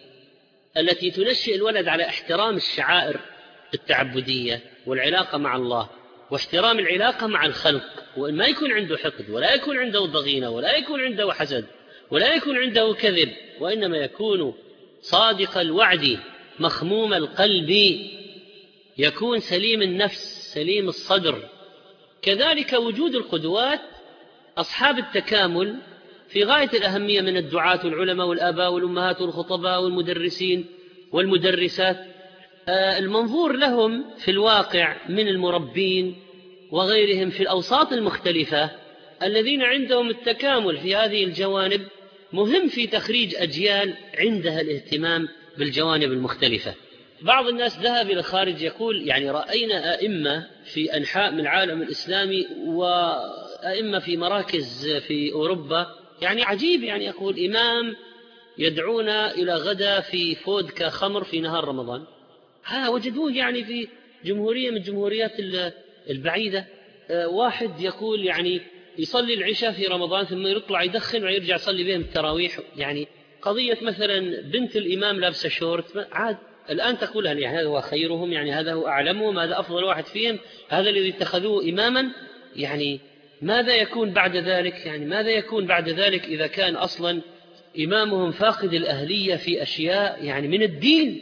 التي تنشئ الولد على احترام الشعائر التعبدية والعلاقة مع الله واحترام العلاقة مع الخلق، وأن ما يكون عنده حقد ولا يكون عنده ضغينة ولا يكون عنده حسد ولا يكون عنده كذب، وإنما يكون صادق الوعد مخموم القلب، يكون سليم النفس سليم الصدر. كذلك وجود القدوات أصحاب التكامل في غاية الأهمية من الدعاة والعلماء والآباء والأمهات والخطباء والمدرسين والمدرسات. المنظور لهم في الواقع من المربين وغيرهم في الأوساط المختلفة الذين عندهم التكامل في هذه الجوانب مهم في تخريج أجيال عندها الاهتمام بالجوانب المختلفة. بعض الناس ذهب إلى الخارج يقول يعني رأينا أئمة في أنحاء من العالم الإسلامي وأئمة في مراكز في أوروبا، يعني عجيب، يعني يقول إمام يدعونا إلى غدا في فودكا خمر في نهار رمضان. ها وجدوه يعني في جمهورية من الجمهوريات البعيدة. واحد يقول يعني يصلي العشاء في رمضان ثم يطلع يدخن ويرجع يصلي بهم التراويح. يعني قضية مثلا بنت الإمام لابسة شورت عاد الآن تقولها يعني هذا هو خيرهم، يعني هذا هو أعلمهم، هذا أفضل واحد فيهم، هذا الذي اتخذوه إماما. يعني ماذا يكون بعد ذلك؟ يعني ماذا يكون بعد ذلك إذا كان أصلا إمامهم فاقد الأهلية في أشياء يعني من الدين؟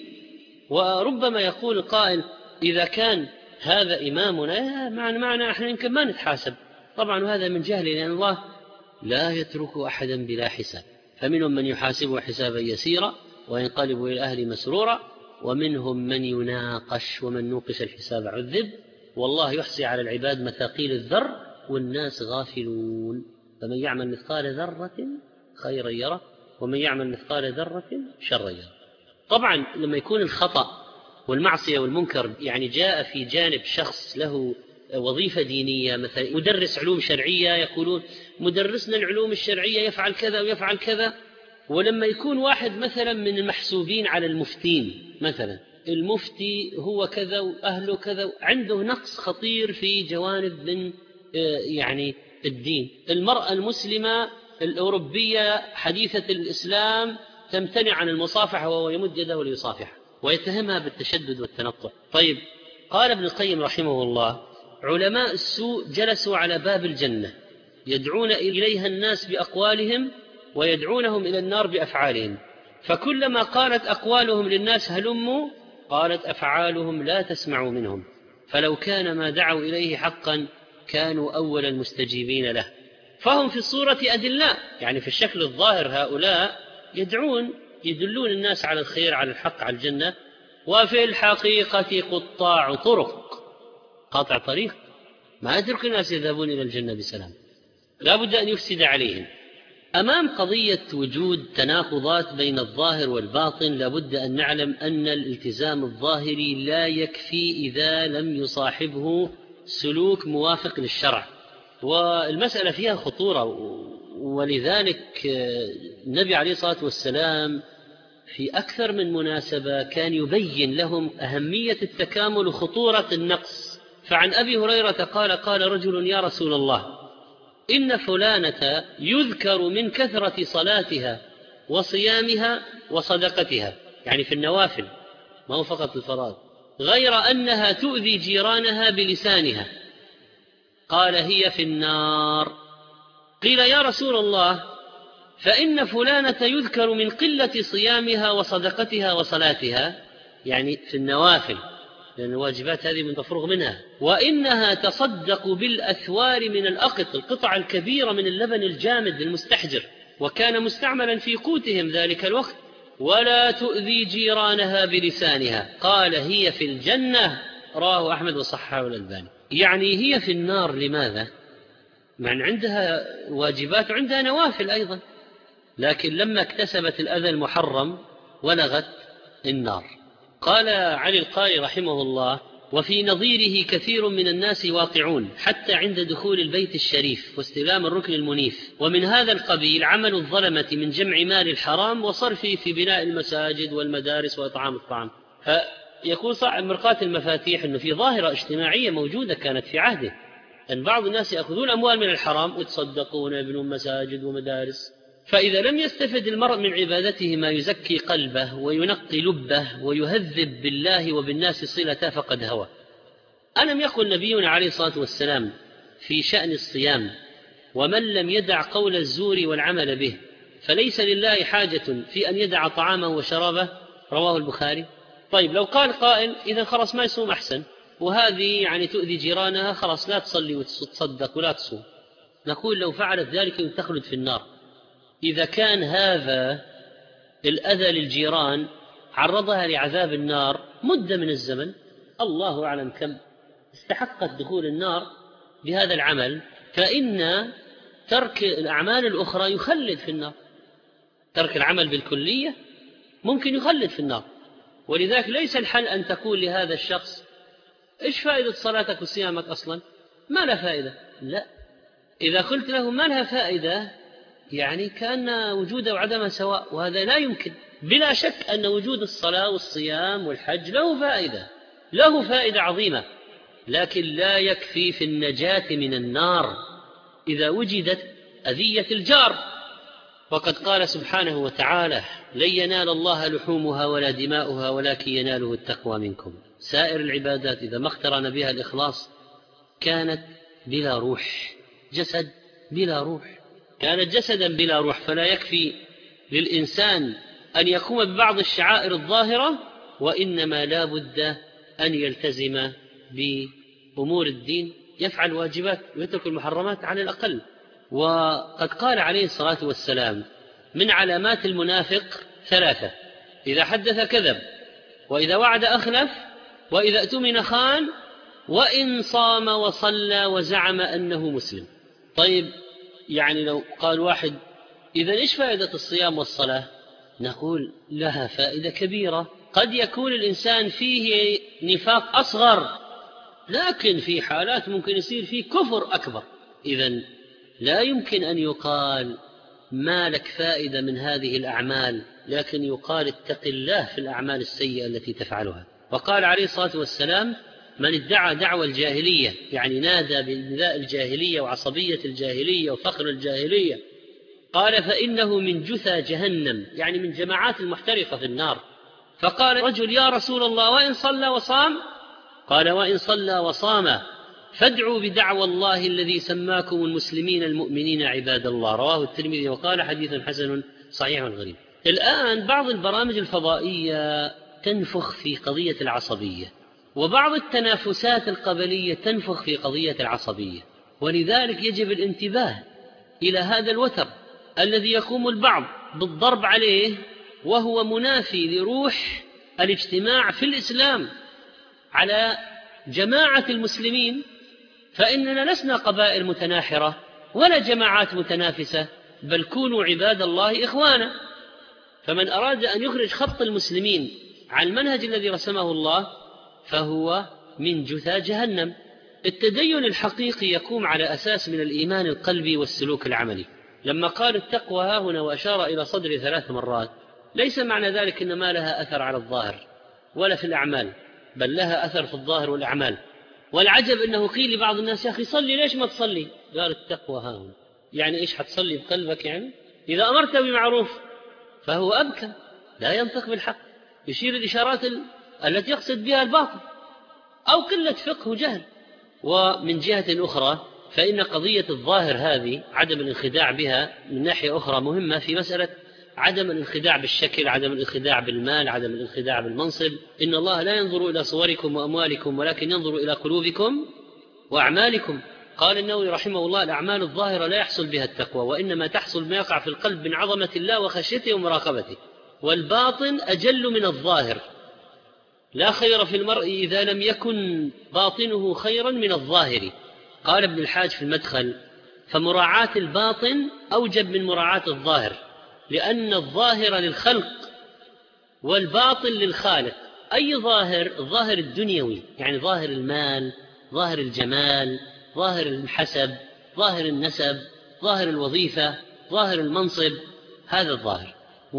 وربما يقول القائل إذا كان هذا إمامنا معنى معنى احنا يمكن ما نتحاسب. طبعا هذا من جهل، لأن الله لا يترك أحدا بلا حساب، فمنهم من يحاسبه حسابا يسيرا وينقلب إلى أهل مسرورا، ومنهم من يناقش، ومن نوقش الحساب عذب، والله يحصي على العباد مثاقيل الذر والناس غافلون. فمن يعمل مثقال ذرة خيرا يره، ومن يعمل مثقال ذرة شرا يره. طبعا لما يكون الخطأ والمعصية والمنكر يعني جاء في جانب شخص له وظيفة دينية، مثلا مدرس علوم شرعية، يقولون مدرسنا العلوم الشرعية يفعل كذا ويفعل كذا، ولما يكون واحد مثلا من المحسوبين على المفتين، مثلا المفتي هو كذا وأهله كذا، عنده نقص خطير في جوانب من يعني الدين. المرأة المسلمة الأوروبية حديثة الإسلام تمتنع عن المصافحة وهو يمد يده ليصافحها ويتهمها بالتشدد والتنطع. طيب، قال ابن القيم رحمه الله: علماء السوء جلسوا على باب الجنة يدعون إليها الناس بأقوالهم ويدعونهم إلى النار بأفعالهم، فكلما قالت أقوالهم للناس هلموا، قالت أفعالهم لا تسمعوا منهم، فلو كان ما دعوا إليه حقا كانوا أول المستجيبين له. فهم في الصورة أدلاء، يعني في الشكل الظاهر هؤلاء يدعون يدلون الناس على الخير، على الحق، على الجنة، وفي الحقيقة قطاع طرق، قاطع طريق، ما يترك الناس يذهبون إلى الجنة بسلام، لا بد أن يفسد عليهم. أمام قضية وجود تناقضات بين الظاهر والباطن لا بد أن نعلم أن الالتزام الظاهري لا يكفي إذا لم يصاحبه سلوك موافق للشرع، والمسألة فيها خطورة. ولذلك النبي عليه الصلاة والسلام في أكثر من مناسبة كان يبين لهم أهمية التكامل وخطورة النقص. فعن أبي هريرة قال: قال رجل: يا رسول الله، إن فلانة يذكر من كثرة صلاتها وصيامها وصدقتها، يعني في النوافل، ما هو فقط الفرائض، غير أنها تؤذي جيرانها بلسانها، قال: هي في النار. قيل: يا رسول الله، فإن فلانة يذكر من قلة صيامها وصدقتها وصلاتها، يعني في النوافل، لأن الواجبات هذه من مفروغ منها، وإنها تصدق بالأثوار من الأقط، القطع الكبيرة من اللبن الجامد المستحجر، وكان مستعملا في قوتهم ذلك الوقت، ولا تؤذي جيرانها بلسانها، قال: هي في الجنة. رواه أحمد وصححه الألباني. يعني هي في النار لماذا؟ مع عندها واجبات وعندها نوافل أيضا، لكن لما اكتسبت الأذى المحرم ولغت النار. قال علي القاري رحمه الله: وفي نظيره كثير من الناس واقعون حتى عند دخول البيت الشريف واستلام الركن المنيف، ومن هذا القبيل عمل الظلمة من جمع مال الحرام وصرفه في بناء المساجد والمدارس وإطعام الطعام. فيكون صاحب مرقاة المفاتيح أنه في ظاهرة اجتماعية موجودة كانت في عهده، أن بعض الناس يأخذون أموال من الحرام ويتصدقون ويبنون مساجد ومدارس. فإذا لم يستفد المرء من عبادته ما يزكي قلبه وينقي لبه ويهذب بالله وبالناس صلته فقد هوى. ألم يقل نبينا عليه الصلاة والسلام في شأن الصيام: ومن لم يدع قول الزور والعمل به فليس لله حاجة في أن يدع طعامه وشرابه، رواه البخاري. طيب، لو قال قائل: إذا خلاص ما يصوم أحسن، وهذه يعني تؤذي جيرانها، خلاص لا تصلي وتصدق ولا تصوم، نقول: لو فعلت ذلك تخلد في النار. إذا كان هذا الأذى للجيران عرضها لعذاب النار مدة من الزمن، الله أعلم كم استحقت دخول النار بهذا العمل، فإن ترك الأعمال الأخرى يخلد في النار. ترك العمل بالكلية ممكن يخلد في النار. ولذلك ليس الحل أن تقول لهذا الشخص: إيش فائدة صلاتك وصيامك أصلا؟ ما لا فائدة. لا، إذا قلت له ما لها فائدة يعني كأن وجوده وعدمه سواء، وهذا لا يمكن. بلا شك أن وجود الصلاة والصيام والحج له فائدة، له فائدة عظيمة، لكن لا يكفي في النجاة من النار إذا وجدت أذية الجار. وقد قال سبحانه وتعالى: لن ينال الله لحومها ولا دماؤها ولكن يناله التقوى منكم. سائر العبادات إذا ما اقترن بها الإخلاص كانت بلا روح، جسد بلا روح، كانت جسدا بلا روح. فلا يكفي للإنسان أن يقوم ببعض الشعائر الظاهرة، وإنما لا بد أن يلتزم بأمور الدين، يفعل واجبات ويترك المحرمات على الأقل. وقد قال عليه الصلاة والسلام: من علامات المنافق ثلاثة: إذا حدث كذب، وإذا وعد أخلف، وإذا اؤتمن خان، وإن صام وصلى وزعم أنه مسلم. طيب يعني لو قال واحد إذا إيش فائدة الصيام والصلاة؟ نقول لها فائدة كبيرة. قد يكون الإنسان فيه نفاق أصغر، لكن في حالات ممكن يصير فيه كفر أكبر. إذن لا يمكن أن يقال ما لك فائدة من هذه الأعمال، لكن يقال اتق الله في الأعمال السيئة التي تفعلها. وقال عليه الصلاة والسلام من ادعى دعوى الجاهلية، يعني نادى بنداء الجاهلية وعصبية الجاهلية وفخر الجاهلية، قال فإنه من جثى جهنم، يعني من جماعات المحترقة في النار. فقال رجل يا رسول الله وإن صلى وصام؟ قال وإن صلى وصام فادعوا بدعوى الله الذي سماكم المسلمين المؤمنين عباد الله. رواه الترمذي وقال حديث حسن صحيح غريب. الآن بعض البرامج الفضائية تنفخ في قضية العصبية، وبعض التنافسات القبلية تنفخ في قضية العصبية، ولذلك يجب الانتباه إلى هذا الوتر الذي يقوم البعض بالضرب عليه، وهو منافي لروح الاجتماع في الإسلام على جماعة المسلمين. فإننا لسنا قبائل متناحرة ولا جماعات متنافسة، بل كونوا عباد الله إخوانا. فمن أراد أن يخرج خط المسلمين عن المنهج الذي رسمه الله فهو من جثى جهنم. التدين الحقيقي يقوم على أساس من الإيمان القلبي والسلوك العملي. لما قال التقوى ها هنا وأشار إلى صدر ثلاث مرات، ليس معنى ذلك إن ما لها أثر على الظاهر ولا في الأعمال، بل لها أثر في الظاهر والأعمال. والعجب أنه قيل لبعض الناس يا أخي صلي، ليش ما تصلي؟ قال التقوى ها هنا، يعني إيش حتصلي بقلبك؟ يعني إذا أمرت بمعروف فهو أبكى لا ينطق بالحق، يشير الإشارات التي يقصد بها الباطل أو قلة فقه وجهل. ومن جهة أخرى فإن قضية الظاهر هذه عدم الانخداع بها من ناحية أخرى مهمة في مسألة عدم الانخداع بالشكل، عدم الانخداع بالمال، عدم الانخداع بالمنصب. إن الله لا ينظر إلى صوركم وأموالكم ولكن ينظر إلى قلوبكم وأعمالكم. قال النووي رحمه الله الأعمال الظاهرة لا يحصل بها التقوى، وإنما تحصل ما يقع في القلب من عظمة الله وخشيته ومراقبته. والباطن أجل من الظاهر، لا خير في المرء إذا لم يكن باطنه خيرا من الظاهر. قال ابن الحاج في المدخل فمراعاة الباطن أوجب من مراعاة الظاهر، لأن الظاهر للخلق والباطن للخالق. أي ظاهر؟ الظاهر الدنيوي، يعني ظاهر المال، ظاهر الجمال، ظاهر الحسب، ظاهر النسب، ظاهر الوظيفة، ظاهر المنصب، هذا الظاهر.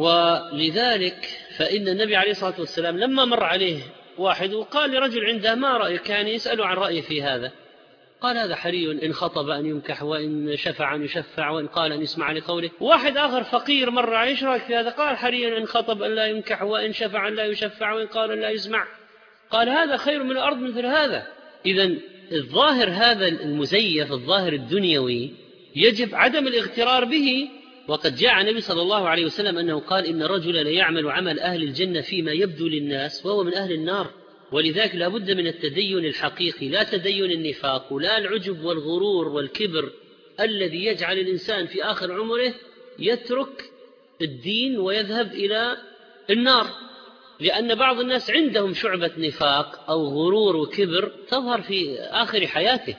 ولذلك فإن النبي عليه الصلاة والسلام لما مر عليه واحد وقال لرجل عنده ما رأيك، كان يسأله عن رأيه في هذا، قال هذا حري إن خطب أن ينكح، وإن شفع أن يشفع، وإن قال أن يسمع لقوله. واحد آخر فقير مر عليه ايش رأيك في هذا؟ قال حري إن خطب أن لا ينكح، وإن شفع أن لا يشفع، وإن قال أن لا يسمع. قال هذا خير من الأرض مثل هذا. إذن الظاهر هذا المزيف، الظاهر الدنيوي، يجب عدم الاغترار به. وقد جاء النبي صلى الله عليه وسلم أنه قال إن الرجل ليعمل عمل أهل الجنة فيما يبدو للناس وهو من أهل النار. ولذلك لا بد من التدين الحقيقي، لا تدين النفاق ولا العجب والغرور والكبر الذي يجعل الإنسان في آخر عمره يترك الدين ويذهب إلى النار. لأن بعض الناس عندهم شعبة نفاق أو غرور وكبر تظهر في آخر حياته.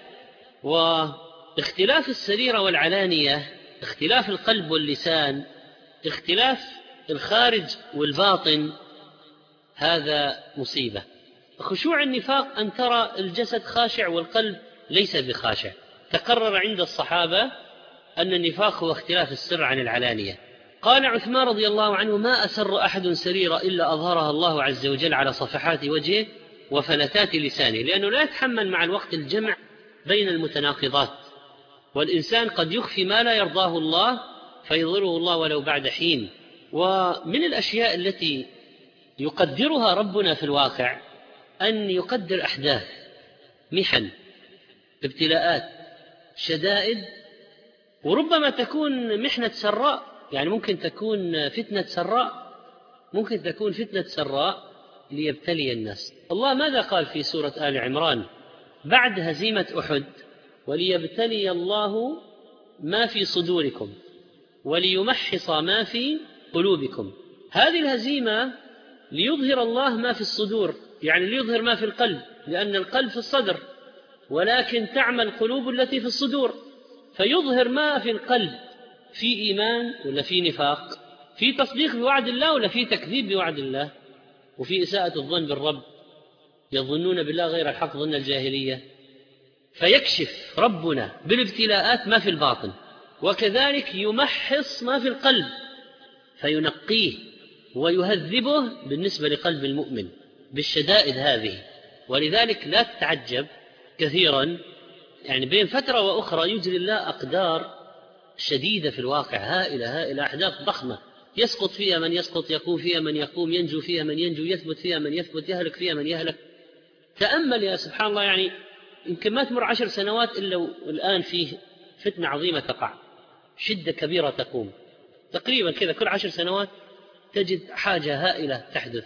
واختلاف السريرة والعلانية، اختلاف القلب واللسان، اختلاف الخارج والباطن، هذا مصيبة. خشوع النفاق أن ترى الجسد خاشع والقلب ليس بخاشع. تقرر عند الصحابة أن النفاق هو اختلاف السر عن العلانية. قال عثمان رضي الله عنه ما أسر أحد سريرة إلا أظهرها الله عز وجل على صفحات وجهه وفلتات لسانه، لأنه لا يتحمل مع الوقت الجمع بين المتناقضات، والإنسان قد يخفي ما لا يرضاه الله فيضره الله ولو بعد حين. ومن الأشياء التي يقدرها ربنا في الواقع أن يقدر أحداث، محن، ابتلاءات، شدائد، وربما تكون محنة سراء، يعني ممكن تكون فتنة سراء، ممكن تكون فتنة سراء ليبتلي الناس. الله ماذا قال في سورة آل عمران بعد هزيمة أحد؟ وليبتلي الله ما في صدوركم وليمحص ما في قلوبكم. هذه الهزيمة ليظهر الله ما في الصدور، يعني ليظهر ما في القلب، لأن القلب في الصدر، ولكن تعمى القلوب التي في الصدور، فيظهر ما في القلب، في إيمان ولا في نفاق، في تصديق بوعد الله ولا في تكذيب بوعد الله، وفي إساءة الظن بالرب، يظنون بالله غير الحق ظن الجاهلية. فيكشف ربنا بالابتلاءات ما في الباطن، وكذلك يمحص ما في القلب فينقيه ويهذبه بالنسبة لقلب المؤمن بالشدائد هذه. ولذلك لا تتعجب كثيرا، يعني بين فترة وأخرى يجري الله أقدار شديدة في الواقع، هائلة هائلة، أحداث ضخمة، يسقط فيها من يسقط، يقوم فيها من يقوم، ينجو فيها من ينجو، يثبت فيها من يثبت، يهلك فيها من يهلك. تأمل يا سبحان الله، يعني يمكن ما تمر عشر سنوات إلا والآن فيه فتنة عظيمة تقع، شدة كبيرة تقوم، تقريبا كذا كل عشر سنوات تجد حاجة هائلة تحدث،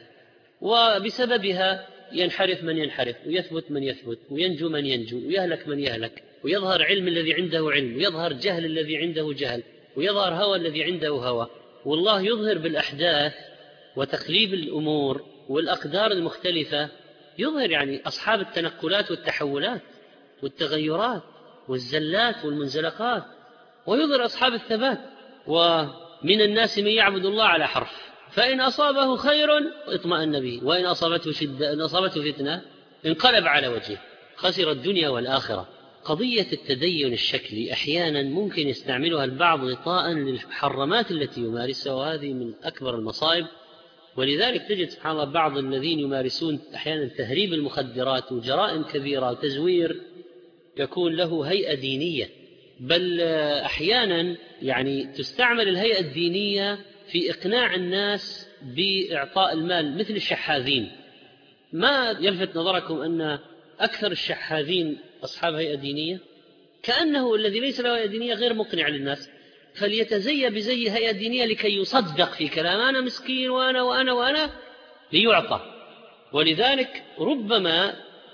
وبسببها ينحرف من ينحرف، ويثبت من يثبت، وينجو من ينجو، ويهلك من يهلك، ويظهر علم الذي عنده علم، ويظهر جهل الذي عنده جهل، ويظهر هوى الذي عنده هوى. والله يظهر بالأحداث وتقليب الأمور والأقدار المختلفة، يظهر يعني أصحاب التنقلات والتحولات والتغيرات والزلات والمنزلقات، ويظهر أصحاب الثبات. ومن الناس من يعبد الله على حرف، فإن أصابه خير اطمأن به، وإن أصابته شدة إن أصابته فتنة انقلب على وجهه، خسر الدنيا والآخرة. قضية التدين الشكلي أحيانا ممكن يستعملها البعض غطاء للمحرمات التي يمارسها، وهذه من أكبر المصائب. ولذلك تجد سبحان الله بعض الذين يمارسون أحيانا تهريب المخدرات وجرائم كبيرة وتزوير يكون له هيئة دينية، بل أحيانا يعني تستعمل الهيئة الدينية في إقناع الناس بإعطاء المال، مثل الشحاذين. ما يلفت نظركم أن أكثر الشحاذين أصحاب هيئة دينية؟ كأنه الذي ليس له هيئة دينية غير مقنع للناس، فليتزي بزي هيئة دينية لكي يصدق في كلام أنا مسكين وأنا وأنا وأنا ليعطى. ولذلك ربما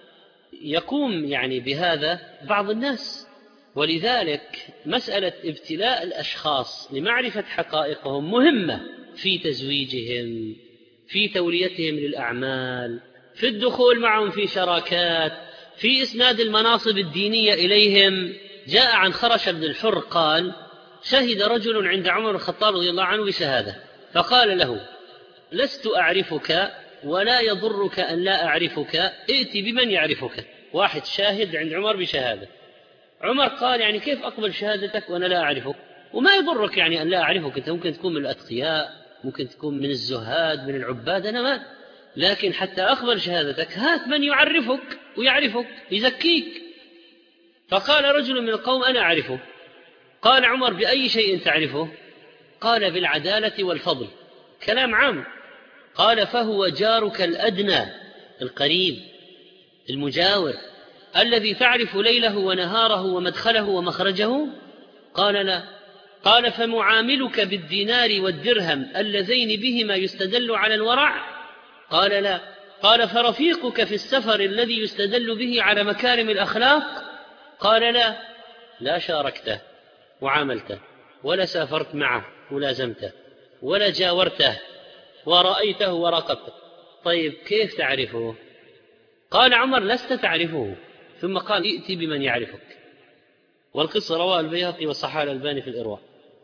يقوم يعني بهذا بعض الناس. ولذلك مسألة ابتلاء الأشخاص لمعرفة حقائقهم مهمة في تزويجهم، في توليتهم للأعمال، في الدخول معهم في شراكات، في إسناد المناصب الدينية إليهم. جاء عن خرش بن الحر قال: شهد رجل عند عمر بن الخطاب رضي الله عنه بشهادة، فقال له: لست أعرفك ولا يضرك أن لا أعرفك، ائت بمن يعرفك. واحد شاهد عند عمر بشهادة، عمر قال: يعني كيف أقبل شهادتك وأنا لا أعرفك؟ وما يضرك يعني أن لا أعرفك، أنت ممكن تكون من الأتقياء، ممكن تكون من الزهاد، من العباد، أنا ما، لكن حتى أقبل شهادتك هات من يعرفك ويعرفك يزكيك. فقال رجل من القوم: أنا أعرفه. قال عمر: بأي شيء تعرفه؟ قال: بالعدالة والفضل. كلام عام. قال: فهو جارك الأدنى، القريب المجاور، الذي تعرف ليله ونهاره ومدخله ومخرجه؟ قال: لا. قال: فمعاملك بالدينار والدرهم اللذين بهما يستدل على الورع؟ قال: لا. قال: فرفيقك في السفر الذي يستدل به على مكارم الأخلاق؟ قال: لا. لا شاركته وعاملته، ولا سافرت معه ولازمته، ولا جاورته ورأيته وراقبته. طيب كيف تعرفه؟ قال عمر: لست تعرفه. ثم قال: ائت بمن يعرفك. والقصة رواه البيهقي وصححه الألباني في الإرواء.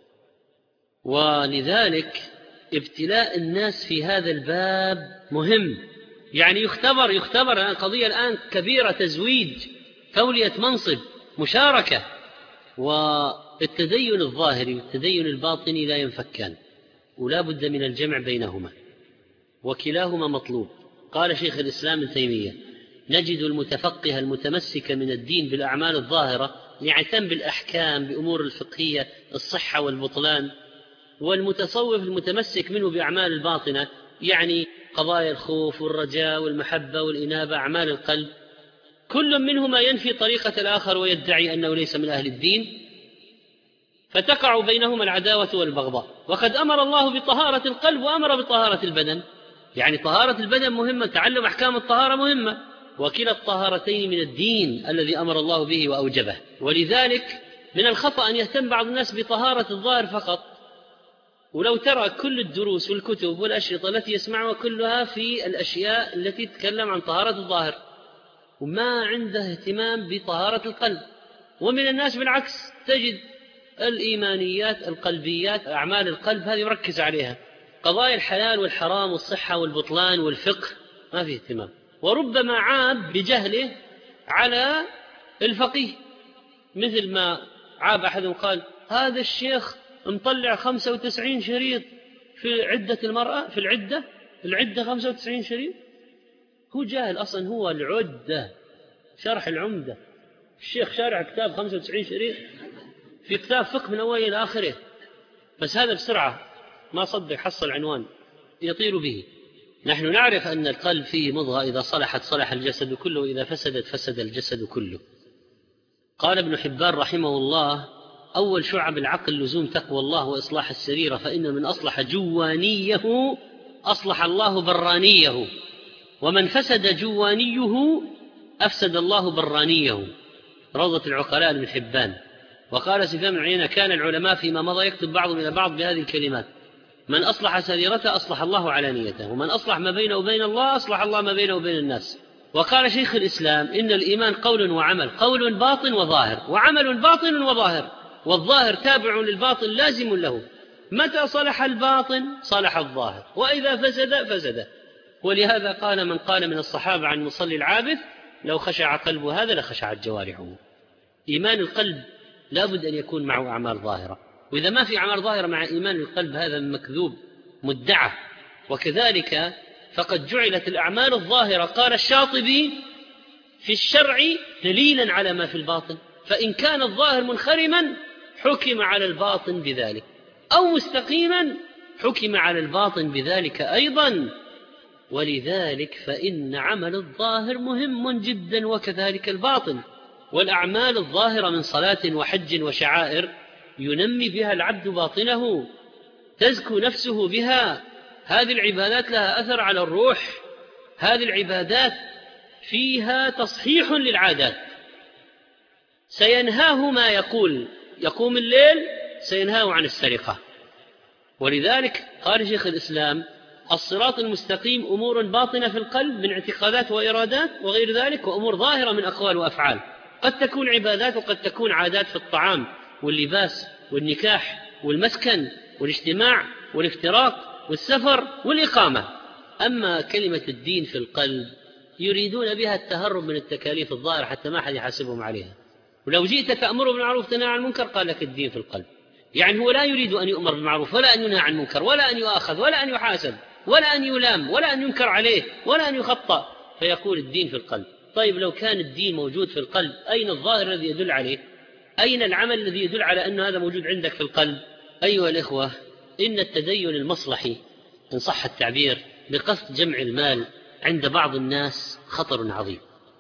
ولذلك ابتلاء الناس في هذا الباب مهم، يعني يختبر يختبر قضية الآن كبيرة، تزويج، تولية منصب، مشاركة. والتدين الظاهري والتدين الباطني لا ينفكان، ولا بد من الجمع بينهما، وكلاهما مطلوب. قال شيخ الإسلام ابن تيمية: نجد المتفقه المتمسك من الدين بالأعمال الظاهرة يعتم بالأحكام بأمور الفقهية الصحة والبطلان، والمتصوف المتمسك منه بأعمال الباطنة، يعني قضايا الخوف والرجاء والمحبة والإنابة، أعمال القلب. كل منهما ينفي طريقة الآخر ويدعي أنه ليس من أهل الدين، فتقع بينهما العداوة والبغضاء. وقد أمر الله بطهارة القلب وأمر بطهارة البدن، يعني طهارة البدن مهمة، تعلم أحكام الطهارة مهمة، وكلا الطهارتين من الدين الذي أمر الله به وأوجبه. ولذلك من الخطأ أن يهتم بعض الناس بطهارة الظاهر فقط، ولو ترى كل الدروس والكتب والأشرطة التي يسمعها كلها في الأشياء التي تتكلم عن طهارة الظاهر، وما عنده اهتمام بطهارة القلب. ومن الناس بالعكس تجد الإيمانيات القلبيات أعمال القلب هذه مركز عليها، قضايا الحلال والحرام والصحة والبطلان والفقه ما فيه اهتمام. وربما عاب بجهله على الفقيه، مثل ما عاب أحدهم قال هذا الشيخ مطلع خمسة وتسعين شريط في عدة المرأة، في العدة العدة خمسة وتسعين شريط. هو جاهل أصلا، هو العدة شرح العمدة، الشيخ شارع كتاب خمسة وتسعين شريط في كتاب فقه من أوله إلى آخره، بس هذا بسرعة ما صدق حصل عنوان يطير به. نحن نعرف أن القلب فيه مضغة إذا صلحت صلح الجسد كله، وإذا فسدت فسد الجسد كله. قال ابن حبان رحمه الله أول شعب العقل لزوم تقوى الله وإصلاح السريرة، فإن من أصلح جوانيه أصلح الله برانيه، ومن فسد جوانيه أفسد الله برانيه. روضة العقلاء ابن حبان. وقال سفيان بن عيينة كان العلماء فيما مضى يكتب بعضهم إلى بعض بهذه الكلمات: من أصلح سريرته أصلح الله علانيته، ومن أصلح ما بينه وبين الله أصلح الله ما بينه وبين الناس. وقال شيخ الإسلام إن الإيمان قول وعمل، قول باطن وظاهر، وعمل باطن وظاهر، والظاهر تابع للباطن لازم له. متى صلح الباطن صلح الظاهر، وإذا فسد فسد. ولهذا قال من قال من الصحابة عن المصلي العابث لو خشع قلبه هذا لخشعت جوارحه. إيمان القلب لا بد أن يكون معه أعمال ظاهرة، وإذا ما في أعمال ظاهرة مع إيمان القلب هذا مكذوب مدعى. وكذلك فقد جعلت الأعمال الظاهرة قال الشاطبي في الشرع دليلا على ما في الباطن، فإن كان الظاهر منخرما حكم على الباطن بذلك، أو مستقيما حكم على الباطن بذلك أيضا. ولذلك فإن عمل الظاهر مهم جدا وكذلك الباطن. والأعمال الظاهرة من صلاة وحج وشعائر ينمي بها العبد باطنه، تزكو نفسه بها. هذه العبادات لها أثر على الروح، هذه العبادات فيها تصحيح للعادات. سينهاه ما يقول يقوم الليل سينهاه عن السرقة. ولذلك قال شيخ الإسلام الصراط المستقيم أمور باطنة في القلب من اعتقادات وإرادات وغير ذلك، وأمور ظاهرة من أقوال وأفعال، قد تكون عبادات وقد تكون عادات في الطعام واللباس والنكاح والمسكن والاجتماع والافتراق والسفر والإقامة. أما كلمة الدين في القلب يريدون بها التهرب من التكاليف الظاهرة حتى ما أحد يحاسبهم عليها. ولو جئت تأمر بالمعروف تنهى عن المنكر قال لك الدين في القلب، يعني هو لا يريد أن يؤمر بالمعروف ولا أن ينهى عن المنكر ولا أن يؤاخذ ولا أن يحاسب ولا أن يلام ولا أن ينكر عليه ولا أن يخطأ، فيقول الدين في القلب. طيب لو كان الدين موجود في القلب أين الظاهر الذي يدل عليه؟ أين العمل الذي يدل على أن هذا موجود عندك في القلب؟ أيها الإخوة، إن التدين المصلحي إن صح التعبير بقصد جمع المال عند بعض الناس خطر عظيم،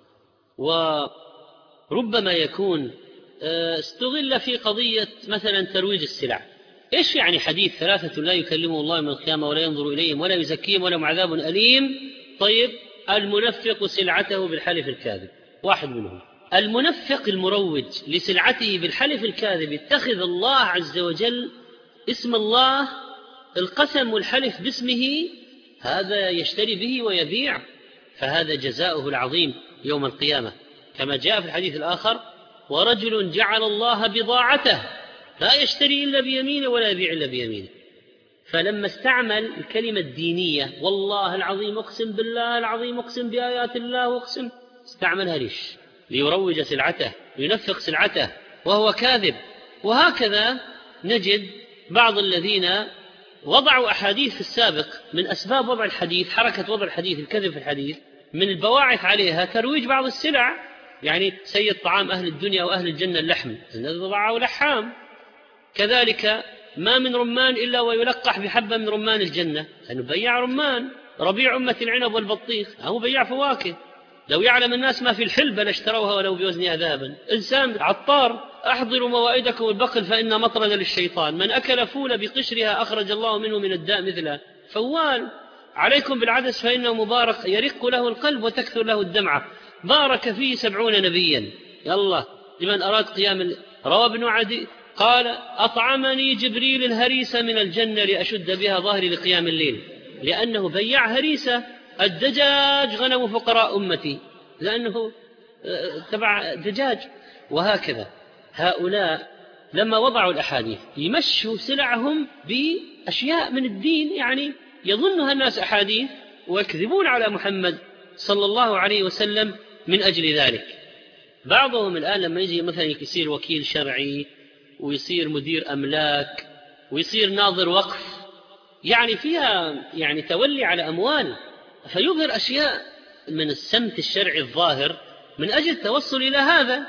وربما يكون استغل في قضية مثلا ترويج السلع. إيش يعني حديث ثلاثة لا يكلمه الله يوم القيامة ولا ينظر إليهم ولا يزكيهم ولا عذاب أليم؟ طيب المنفق سلعته بالحلف الكاذب واحد منهم. المنفق المروج لسلعته بالحلف الكاذب يتخذ الله عز وجل اسم الله القسم والحلف باسمه، هذا يشتري به ويبيع، فهذا جزاؤه العظيم يوم القيامة، كما جاء في الحديث الآخر: ورجل جعل الله بضاعته لا يشتري إلا بيمينه ولا يبيع إلا بيمينه. فلما استعمل الكلمة الدينية والله العظيم أقسم بالله العظيم أقسم بآيات الله أقسم، استعملها ليش؟ ليروج سلعته، لينفق سلعته وهو كاذب. وهكذا نجد بعض الذين وضعوا أحاديث في السابق من أسباب وضع الحديث، حركة وضع الحديث الكذب في الحديث، من البواعث عليها ترويج بعض السلع. يعني سيد طعام أهل الدنيا وأهل الجنة اللحم الذي ضعه لحام. كذلك ما من رمان إلا ويلقح بحبة من رمان الجنة، لأنه بيع رمان. ربيع أمة العنب والبطيخ هو بيع فواكه، لو يعلم الناس ما في الحلبة لاشتروها ولو بوزنها ذهبا. إنسان عطار: أحضروا موائدكم البقل فإن مطرد للشيطان، من أكل فول بقشرها أخرج الله منه من الداء مثله. فوال: عليكم بالعدس فإنه مبارك يرق له القلب وتكثر له الدمعة، بارك فيه سبعون نبيا. يلا لمن أراد قيام ال... روى ابن عدي قال أطعمني جبريل الهريسة من الجنة لأشد بها ظهري لقيام الليل، لأنه بيع هريسة. الدجاج غنم فقراء أمتي، لأنه تبع دجاج. وهكذا هؤلاء لما وضعوا الأحاديث يمشوا سلعهم بأشياء من الدين، يعني يظنها الناس أحاديث ويكذبون على محمد صلى الله عليه وسلم من أجل ذلك. بعضهم الآن لما يجي مثلا يصير وكيل شرعي ويصير مدير أملاك ويصير ناظر وقف، يعني فيها يعني تولي على أموال، فيظهر أشياء من السمت الشرعي الظاهر من أجل التوصل إلى هذا.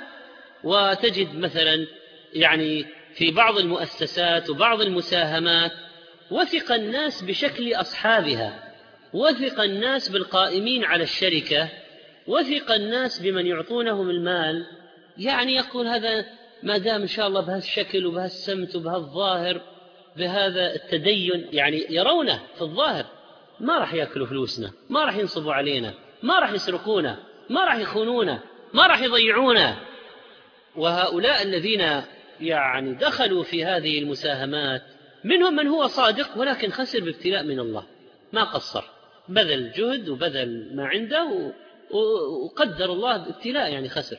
وتجد مثلا يعني في بعض المؤسسات وبعض المساهمات وثق الناس بشكل أصحابها، وثق الناس بالقائمين على الشركة، وثق الناس بمن يعطونهم المال، يعني يقول هذا ما دام إن شاء الله بهالشكل وبهالسمت وبهالظاهر بهذا التدين، يعني يرونه في الظاهر ما راح يأكلوا فلوسنا، ما راح ينصبوا علينا، ما راح يسرقونا، ما راح يخونونا، ما راح يضيعونا. وهؤلاء الذين يعني دخلوا في هذه المساهمات منهم من هو صادق ولكن خسر بابتلاء من الله، ما قصر، بذل جهد وبذل ما عنده وقدر الله بابتلاء يعني خسر.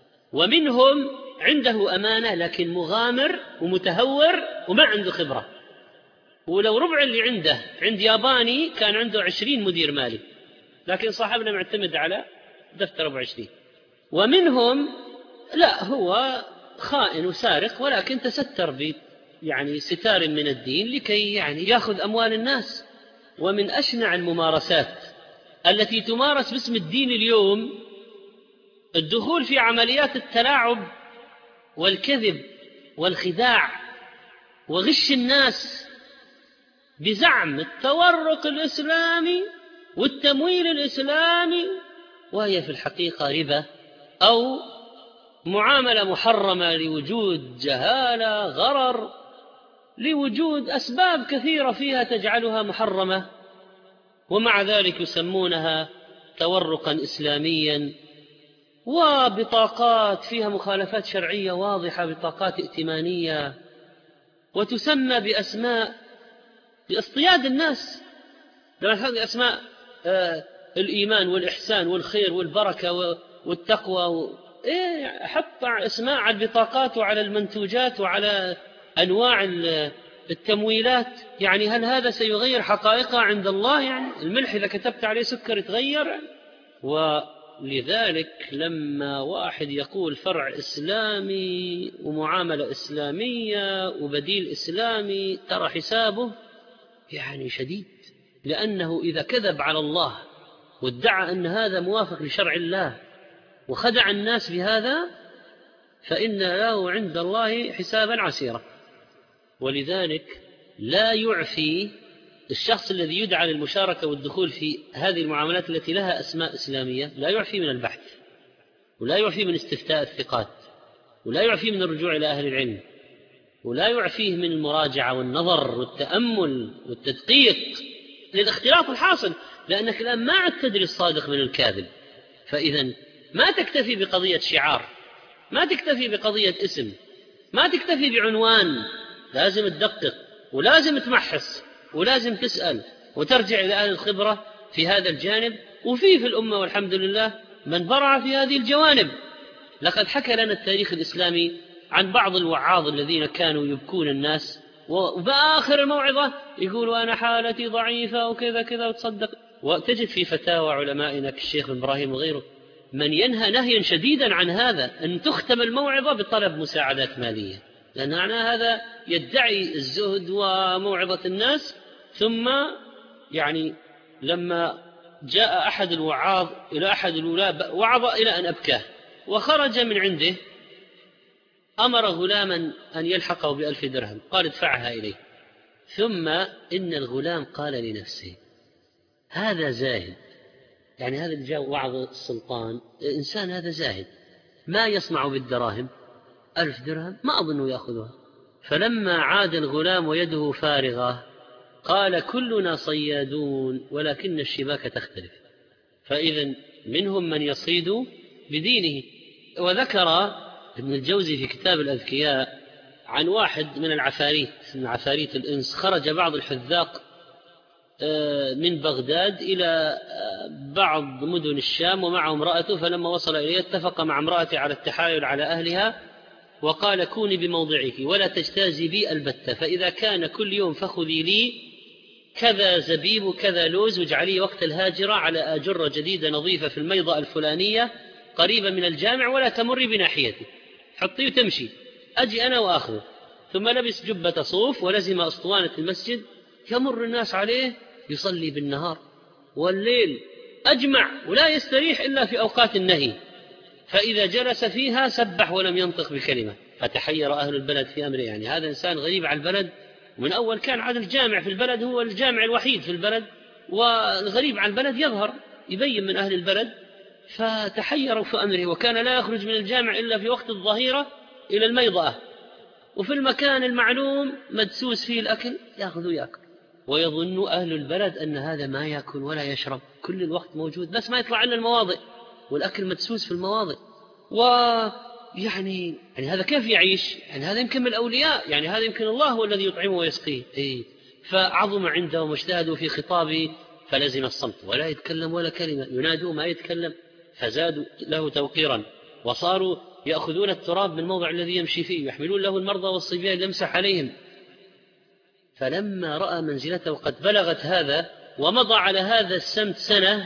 ومنهم عنده أمانة لكن مغامر ومتهور وما عنده خبرة، ولو ربع اللي عنده عند ياباني كان عنده عشرين مدير مالي، لكن صاحبنا معتمد على دفتر أبو عشرين. ومنهم لا هو خائن وسارق ولكن تستر ب يعني ستار من الدين لكي يعني يأخذ أموال الناس. ومن أشنع الممارسات التي تمارس باسم الدين اليوم الدخول في عمليات التلاعب والكذب والخداع وغش الناس بزعم التورق الإسلامي والتمويل الإسلامي، وهي في الحقيقة ربا أو معاملة محرمة لوجود جهالة، غرر، لوجود أسباب كثيرة فيها تجعلها محرمة، ومع ذلك يسمونها تورقا إسلاميا، وبطاقات فيها مخالفات شرعية واضحة، بطاقات ائتمانية، وتسمى بأسماء لاصطياد الناس، لما أسماء آه الإيمان والإحسان والخير والبركة والتقوى و... إيه حط اسماء على البطاقات وعلى المنتوجات وعلى أنواع التمويلات. يعني هل هذا سيغير حقائقها عند الله؟ يعني الملح إذا كتبت عليه سكر يتغير؟ ولذلك لما واحد يقول فرع إسلامي ومعاملة إسلامية وبديل إسلامي ترى حسابه يعني شديد، لأنه إذا كذب على الله وادعى أن هذا موافق لشرع الله وخدع الناس بهذا فإن له عند الله حسابا عسيرا. ولذلك لا يعفي الشخص الذي يدعى للمشاركة والدخول في هذه المعاملات التي لها أسماء إسلامية، لا يعفي من البحث، ولا يعفي من استفتاء الثقات، ولا يعفي من الرجوع إلى أهل العلم، ولا يعفيه من المراجعة والنظر والتأمل والتدقيق للاختلاط الحاصل، لأنك الآن ما عاد تدري الصادق من الكاذب. فإذا ما تكتفي بقضية شعار، ما تكتفي بقضية اسم، ما تكتفي بعنوان، لازم تدقق ولازم تمحص ولازم تسأل وترجع إلى أهل الخبرة في هذا الجانب. وفيه في الأمة والحمد لله من برع في هذه الجوانب. لقد حكى لنا التاريخ الإسلامي عن بعض الوعاظ الذين كانوا يبكون الناس وبآخر الموعظة يقولوا أنا حالتي ضعيفة وكذا كذا وتصدق. وتجد في فتاوى علمائنا كالشيخ إبراهيم وغيره من ينهى نهيا شديدا عن هذا، أن تختم الموعظة بطلب مساعدات مالية، لأن هذا يدعي الزهد وموعظة الناس. ثم يعني لما جاء أحد الوعاظ إلى أحد الولاة وعظ إلى أن أبكاه، وخرج من عنده أمر غلاما أن يلحقه بألف درهم، قال ادفعها إليه. ثم إن الغلام قال لنفسه هذا زاهد، يعني هذا اللي جاء وعظ السلطان إنسان هذا زاهد ما يصنع بالدراهم، ألف درهم ما أظنه يأخذها. فلما عاد الغلام ويده فارغة قال كلنا صيادون ولكن الشباك تختلف. فإذا منهم من يصيد بدينه. وذكر ابن الجوزي في كتاب الأذكياء عن واحد من العفاريت من عفاريت الإنس، خرج بعض الحذاق من بغداد إلى بعض مدن الشام ومعه امرأته، فلما وصل إليه اتفق مع امرأته على التحايل على أهلها وقال كوني بموضعك ولا تجتازي بي البتة، فإذا كان كل يوم فخذي لي كذا زبيب وكذا لوز واجعليه وقت الهاجرة على أجرة جديدة نظيفة في الميضة الفلانية قريبة من الجامع ولا تمري بناحيتي، حطيه وتمشي أجي أنا وأخذه. ثم لبس جبة صوف ولزم أسطوانة المسجد، يمر الناس عليه يصلي بالنهار والليل أجمع ولا يستريح إلا في أوقات النهي، فإذا جلس فيها سبح ولم ينطق بكلمة، فتحير أهل البلد في أمره. يعني هذا إنسان غريب على البلد، ومن أول كان عاد الجامع في البلد هو الجامع الوحيد في البلد، والغريب على البلد يظهر يبين من أهل البلد، فتحيروا في أمره، وكان لا يخرج من الجامع إلا في وقت الظهيرة إلى الميضأة، وفي المكان المعلوم مدسوس فيه الأكل يأخذ ويأكل، ويظن أهل البلد أن هذا ما يأكل ولا يشرب، كل الوقت موجود بس ما يطلع لنا المواضع، والأكل مدسوس في المواضع. ويعني يعني هذا كيف يعيش؟ يعني هذا يمكن من الأولياء، يعني هذا يمكن الله هو الذي يطعمه ويسقيه. إيه؟ فعظم عندهم واجتهدوا في خطابه فلزم الصمت ولا يتكلم ولا كلمة، ينادوا ما يتكلم، فزادوا له توقيرا وصاروا يأخذون التراب من الموضع الذي يمشي فيه يحملون له المرضى والصبيان ليمسح عليهم. فلما رأى منزلته قد بلغت هذا ومضى على هذا السمت سنة،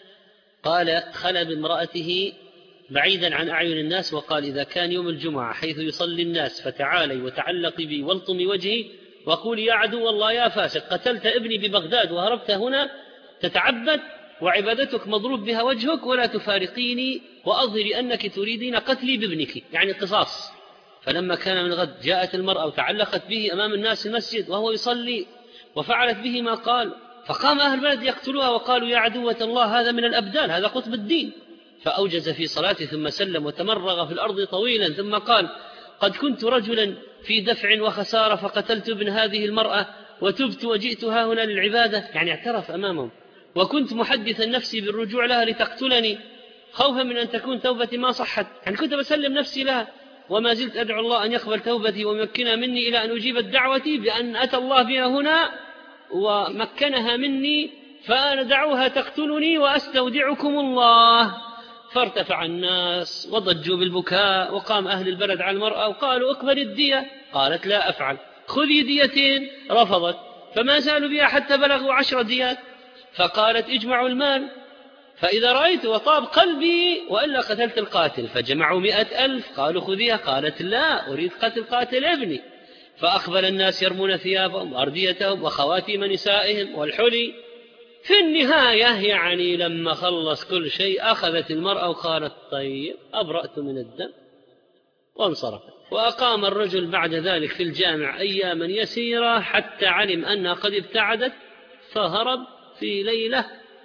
قال خلى بامرأته بعيدا عن أعين الناس وقال إذا كان يوم الجمعة حيث يصلي الناس فتعالي وتعلقي بي والطمي وجهي وقولي يا عدو الله يا فاسق قتلت ابني ببغداد وهربت هنا تتعبد وعبادتك مضروب بها وجهك ولا تفارقيني وأظهري أنك تريدين قتلي بابنك، يعني قصاص. فلما كان من غد جاءت المرأة وتعلقت به أمام الناس في المسجد وهو يصلي وفعلت به ما قال، فقام أهل البلد يقتلوها وقالوا يا عدوة الله هذا من الأبدال، هذا قطب الدين. فأوجز في صلاته ثم سلم وتمرغ في الأرض طويلا ثم قال قد كنت رجلا في دفع وخسارة فقتلت ابن هذه المرأة وتبت وجئت ها هنا للعبادة، يعني اعترف أمامهم، وكنت محدثا نفسي بالرجوع لها لتقتلني خوفا من أن تكون توبتي ما صحت، يعني كنت بسلم نفسي لها وما زلت أدعو الله أن يقبل توبتي ويمكنها مني إلى أن أجيب دعوتي بأن أتى الله بها هنا ومكنها مني، فأنا دعوها تقتلني وأستودعكم الله. فارتفع الناس وضجوا بالبكاء، وقام أهل البلد على المرأة وقالوا اقبل الدية، قالت لا أفعل، خذي ديتين، رفضت، فما زالوا بها حتى بلغوا عشر ديات، فقالت اجمعوا المال فإذا رأيت وطاب قلبي وإلا قتلت القاتل، فجمعوا مئة ألف، قالوا خذيها، قالت لا أريد قتل قاتل ابني. فأقبل الناس يرمون ثيابهم وأرديتهم وخواتيم نسائهم والحلي. في النهاية يعني لما خلص كل شيء أخذت المرأة وقالت طيب أبرأت من الدم وانصرفت. وأقام الرجل بعد ذلك في الجامع أياما يسيرة حتى علم أنها قد ابتعدت، فهرب في ليلة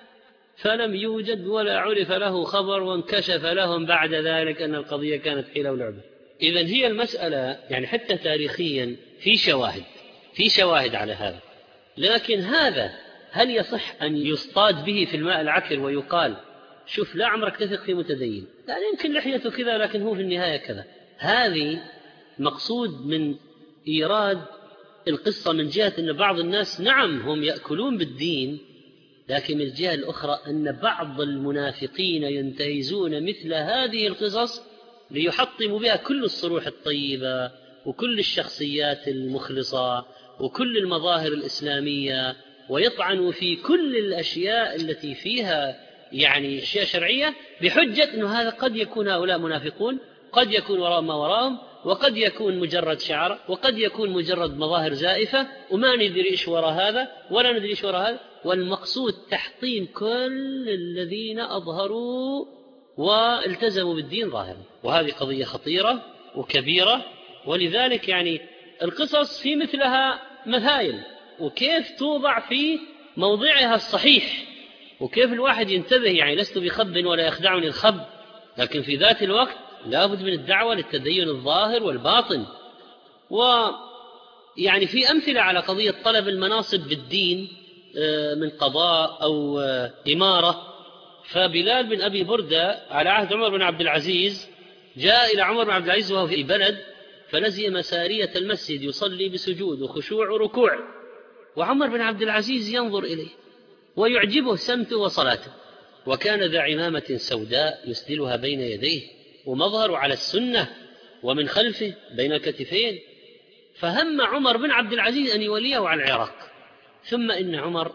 فلم يوجد ولا عرف له خبر، وانكشف لهم بعد ذلك أن القضية كانت حيلة ولعبة. إذن هي المسألة يعني حتى تاريخيا في شواهد في شواهد على هذا، لكن هذا هل يصح أن يصطاد به في الماء العكر ويقال شوف لا عمرك تثق في متدين، يعني يمكن لحيته كذا لكن هو في النهاية كذا؟ هذه مقصود من إيراد القصة من جهة أن بعض الناس نعم هم يأكلون بالدين، لكن من الجهة الأخرى أن بعض المنافقين ينتهزون مثل هذه القصص ليحطموا بها كل الصروح الطيبة وكل الشخصيات المخلصة وكل المظاهر الإسلامية، ويطعنوا في كل الأشياء التي فيها يعني أشياء شرعية بحجة أنه هذا قد يكون هؤلاء منافقون، قد يكون وراء ما وراءهم، وقد يكون مجرد شعار، وقد يكون مجرد مظاهر زائفة وما ندري إيش وراء هذا ولا ندري إيش وراء هذا، والمقصود تحطيم كل الذين أظهروا والتزموا بالدين ظاهرا. وهذه قضية خطيرة وكبيرة، ولذلك يعني القصص في مثلها مثايل، وكيف توضع في موضعها الصحيح، وكيف الواحد ينتبه. يعني لست بخب ولا يخدعني الخب، لكن في ذات الوقت لا بد من الدعوة للتدين الظاهر والباطن. ويعني في أمثلة على قضية طلب المناصب بالدين من قضاء أو إمارة. فبلال بن أبي بردة على عهد عمر بن عبد العزيز جاء إلى عمر بن عبد العزيز وهو في بلد فلزم سارية المسجد يصلي بسجود وخشوع وركوع، وعمر بن عبد العزيز ينظر إليه ويعجبه سمته وصلاته، وكان ذا عمامة سوداء يسدلها بين يديه ومظهر على السنة ومن خلفه بين الكتفين، فهم عمر بن عبد العزيز أن يوليه على العراق. ثم إن عمر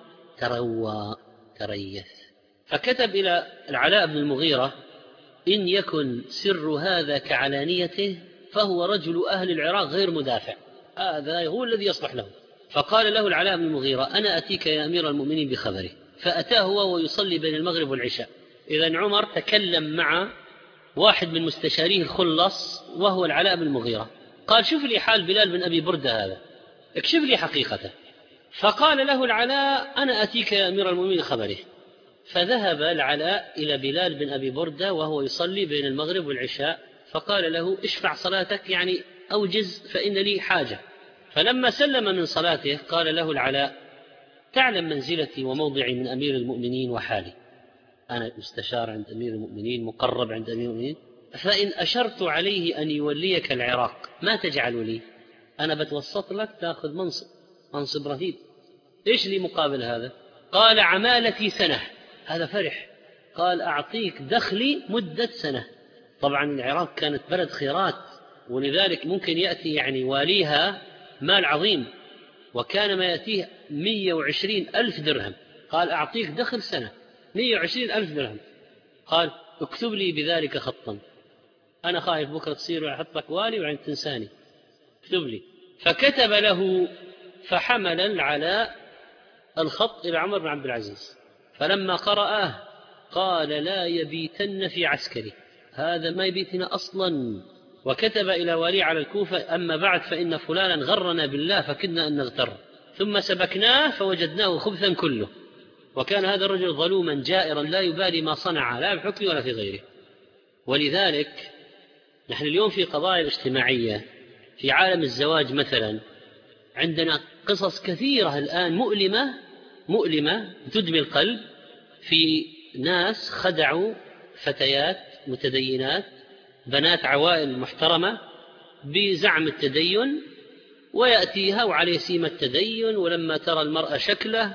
تروى تريث، فكتب إلى العلاء بن المغيرة: إن يكن سر هذا كعلانيته فهو رجل أهل العراق غير مدافع، هذا هو الذي يصلح له. فقال له العلاء بن المغيرة: أنا أتيك يا أمير المؤمنين بخبره. فأتاه هو ويصلي بين المغرب والعشاء. إذن عمر تكلم مع واحد من مستشاريه الخلص وهو العلاء بن المغيرة، قال: شوف لي حال بلال بن أبي بردة هذا، اكشف لي حقيقته. فقال له العلاء: أنا أتيك يا أمير المؤمنين بخبره. فذهب العلاء إلى بلال بن أبي بردة وهو يصلي بين المغرب والعشاء، فقال له: اشفع صلاتك، يعني أوجز فإن لي حاجة. فلما سلم من صلاته قال له العلاء: تعلم منزلتي وموضعي من أمير المؤمنين وحالي، أنا مستشار عند أمير المؤمنين، مقرب عند أمير المؤمنين، فإن أشرت عليه أن يوليك العراق ما تجعل لي؟ أنا بتوسط لك تأخذ منصب منصب رهيب، إيش لي مقابل هذا؟ قال: عمالتي سنة. هذا فرح، قال: أعطيك دخلي مدة سنة. طبعا العراق كانت بلد خيرات، ولذلك ممكن يأتي يعني واليها مال عظيم، وكان ما يأتيه مئة وعشرين ألف درهم. قال: أعطيك دخل سنة مئة وعشرين ألف درهم. قال: اكتب لي بذلك خطا، أنا خايف بكرة تصير وأحط لك والي وعند تنساني، اكتب لي. فكتب له، فحمل العلاء الخط إلى عمر بن عبد العزيز، فلما قرأه قال: لا يبيتن في عسكري، هذا ما يبيتنا أصلا. وكتب إلى والي على الكوفة: أما بعد فإن فلانا غرنا بالله فكدنا أن نغتر، ثم سبكناه فوجدناه خبثا كله. وكان هذا الرجل ظلوما جائرا لا يبالي ما صنع لا بحكمه ولا في غيره. ولذلك نحن اليوم في قضايا اجتماعية في عالم الزواج مثلا عندنا قصص كثيرة الآن مؤلمة مؤلمة تدمي القلب، في ناس خدعوا فتيات متدينات بنات عوائل محترمة بزعم التدين، ويأتيها وعليه سيمة التدين، ولما ترى المرأة شكله،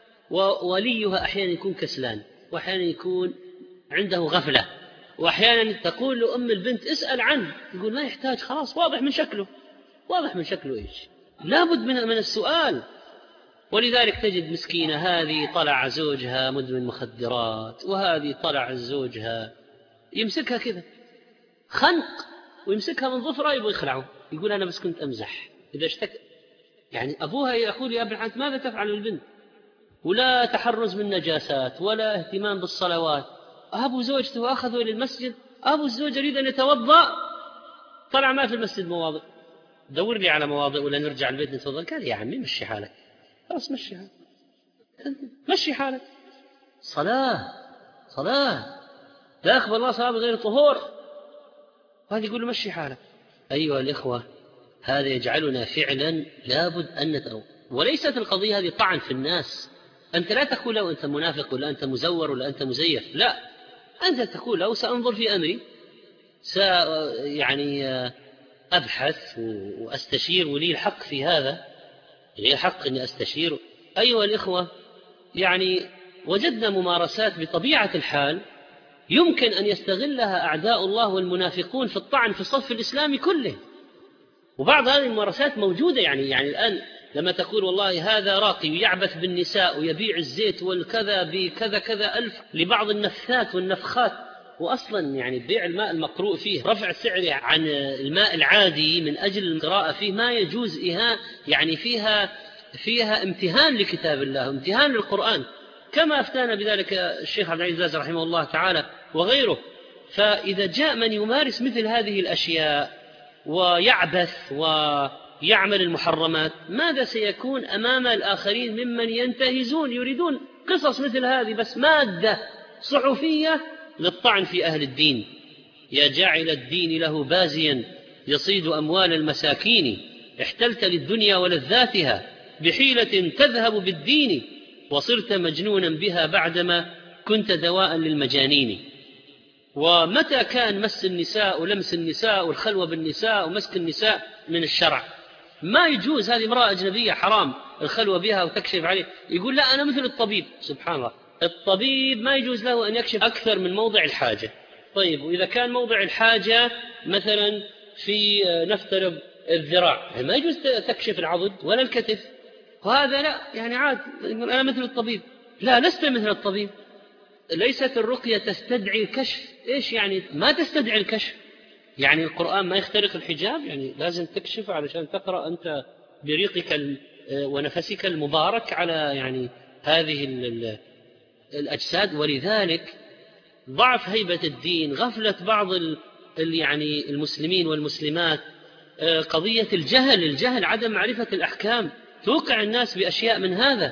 ووليها أحيانا يكون كسلان، وأحيانا يكون عنده غفلة، وأحيانا تقول له أم البنت: اسأل عنه، يقول: ما يحتاج، خلاص واضح من شكله. واضح من شكله إيش؟ لابد من من السؤال. ولذلك تجد مسكينة هذه طلع زوجها مدمن مخدرات، وهذه طلع زوجها يمسكها كذا خنق ويمسكها من ظفرها يبغى يخلعه، يقول: أنا بس كنت أمزح. إذا اشتكى يعني أبوها يقول: يا ابن الحنت ماذا تفعل البنت؟ ولا تحرز من نجاسات ولا اهتمام بالصلوات. أبو زوجته أخذوا إلى المسجد، أبو الزوج يريد أن يتوضأ، طلع ما في المسجد مواضع، دور لي على مواضع ولا نرجع البيت نتوضأ. قال: يا عمي مشي حالك، خلاص مشي حالك، مشي حالك، صلاة صلاة لا يقبل الله صلاة بغير طهور. وهذا يقول له: مشي حالك. أيها الإخوة، هذا يجعلنا فعلا لابد أن نتأول. وليست القضية هذه طعن في الناس، أنت لا تقول له أنت منافق ولا أنت مزور ولا أنت مزيف، لا، أنت تقول له: سأنظر في أمري، س يعني أبحث وأستشير، ولي الحق في هذا، لي الحق أني أستشير. أيها الإخوة، يعني وجدنا ممارسات بطبيعة الحال يمكن أن يستغلها أعداء الله والمنافقون في الطعن في الصف الإسلامي كله، وبعض هذه الممارسات موجودة. يعني يعني الآن لما تقول: والله هذا راقي ويعبث بالنساء ويبيع الزيت والكذا بكذا كذا ألف لبعض النفثات والنفخات، وأصلا يعني بيع الماء المقروء فيه، رفع سعره عن الماء العادي من أجل القراءة فيه، ما يجوز إهانة، يعني فيها فيها امتهان لكتاب الله، امتهان للقرآن، كما أفتانا بذلك الشيخ عبد العزيز رحمه الله تعالى وغيره. فإذا جاء من يمارس مثل هذه الأشياء ويعبث ويعمل المحرمات، ماذا سيكون أمام الآخرين ممن ينتهزون يريدون قصص مثل هذه بس مادة صحفية للطعن في أهل الدين؟ يا جاعل الدين له بازيا يصيد أموال المساكين، احتلت للدنيا ولذاتها بحيلة تذهب بالدين، وصرت مجنونا بها بعدما كنت دواء للمجانين. ومتى كان مس النساء ولمس النساء والخلوة بالنساء ومسك النساء من الشرع؟ ما يجوز، هذه امرأة أجنبية حرام الخلوة بها وتكشف عليه. يقول لا أنا مثل الطبيب. سبحان الله، الطبيب ما يجوز له أن يكشف أكثر من موضع الحاجة. طيب، وإذا كان موضع الحاجة مثلا في نفترض الذراع، ما يجوز تكشف العضد ولا الكتف، وهذا لا، يعني عاد يقول أنا مثل الطبيب. لا، لست مثل الطبيب. ليست الرقية تستدعي الكشف. إيش يعني ما تستدعي الكشف؟ يعني القرآن ما يخترق الحجاب؟ يعني لازم تكشف علشان تقرأ أنت بريقك ونفسك المبارك على يعني هذه الأجساد. ولذلك ضعف هيبة الدين، غفلة بعض يعني المسلمين والمسلمات، قضية الجهل الجهل عدم معرفة الأحكام توقع الناس بأشياء من هذا.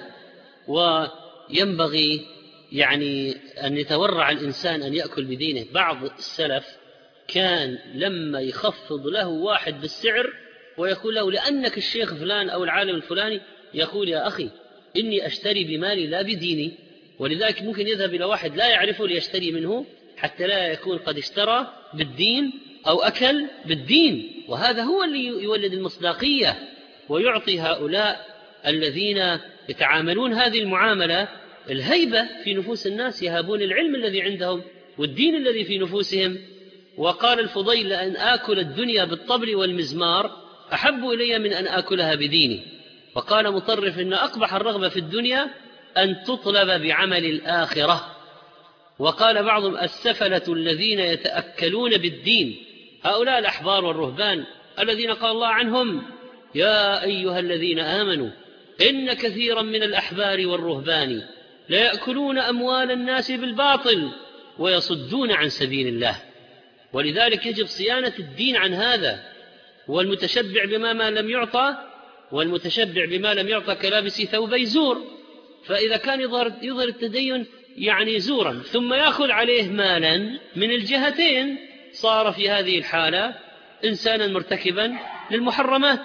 وينبغي يعني أن يتورع الإنسان أن يأكل بدينه. بعض السلف كان لما يخفض له واحد بالسعر ويقول له لأنك الشيخ فلان أو العالم الفلاني، يقول يا أخي إني أشتري بمالي لا بديني. ولذلك ممكن يذهب إلى واحد لا يعرفه ليشتري منه حتى لا يكون قد اشترى بالدين أو أكل بالدين، وهذا هو اللي يولد المصداقية ويعطي هؤلاء الذين يتعاملون هذه المعاملة الهيبة في نفوس الناس، يهابون العلم الذي عندهم والدين الذي في نفوسهم. وقال الفضيل لأن آكل الدنيا بالطبل والمزمار أحب إلي من أن آكلها بديني. وقال مطرف إن أقبح الرغبة في الدنيا أن تطلب بعمل الآخرة. وقال بعضهم السفلة الذين يتأكلون بالدين، هؤلاء الأحبار والرهبان الذين قال الله عنهم يا أيها الذين آمنوا إن كثيرا من الأحبار والرهبان لا يأكلون أموال الناس بالباطل ويصدون عن سبيل الله. ولذلك يجب صيانة الدين عن هذا. والمتشبع بما ما لم يعطى والمتشبع بما لم يعطى كلابس ثوبي زور. فإذا كان يظهر, يظهر التدين يعني زورا ثم يأخذ عليه مالا من الجهتين، صار في هذه الحالة إنسانا مرتكبا للمحرمات.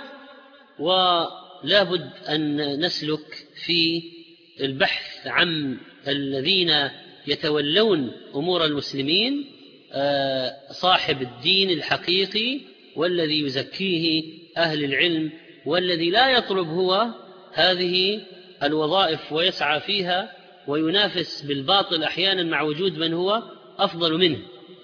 ولا بد أن نسلك في البحث عن الذين يتولون أمور المسلمين صاحب الدين الحقيقي والذي يزكيه أهل العلم، والذي لا يطلب هو هذه الوظائف ويسعى فيها وينافس بالباطل أحيانا مع وجود من هو أفضل منه.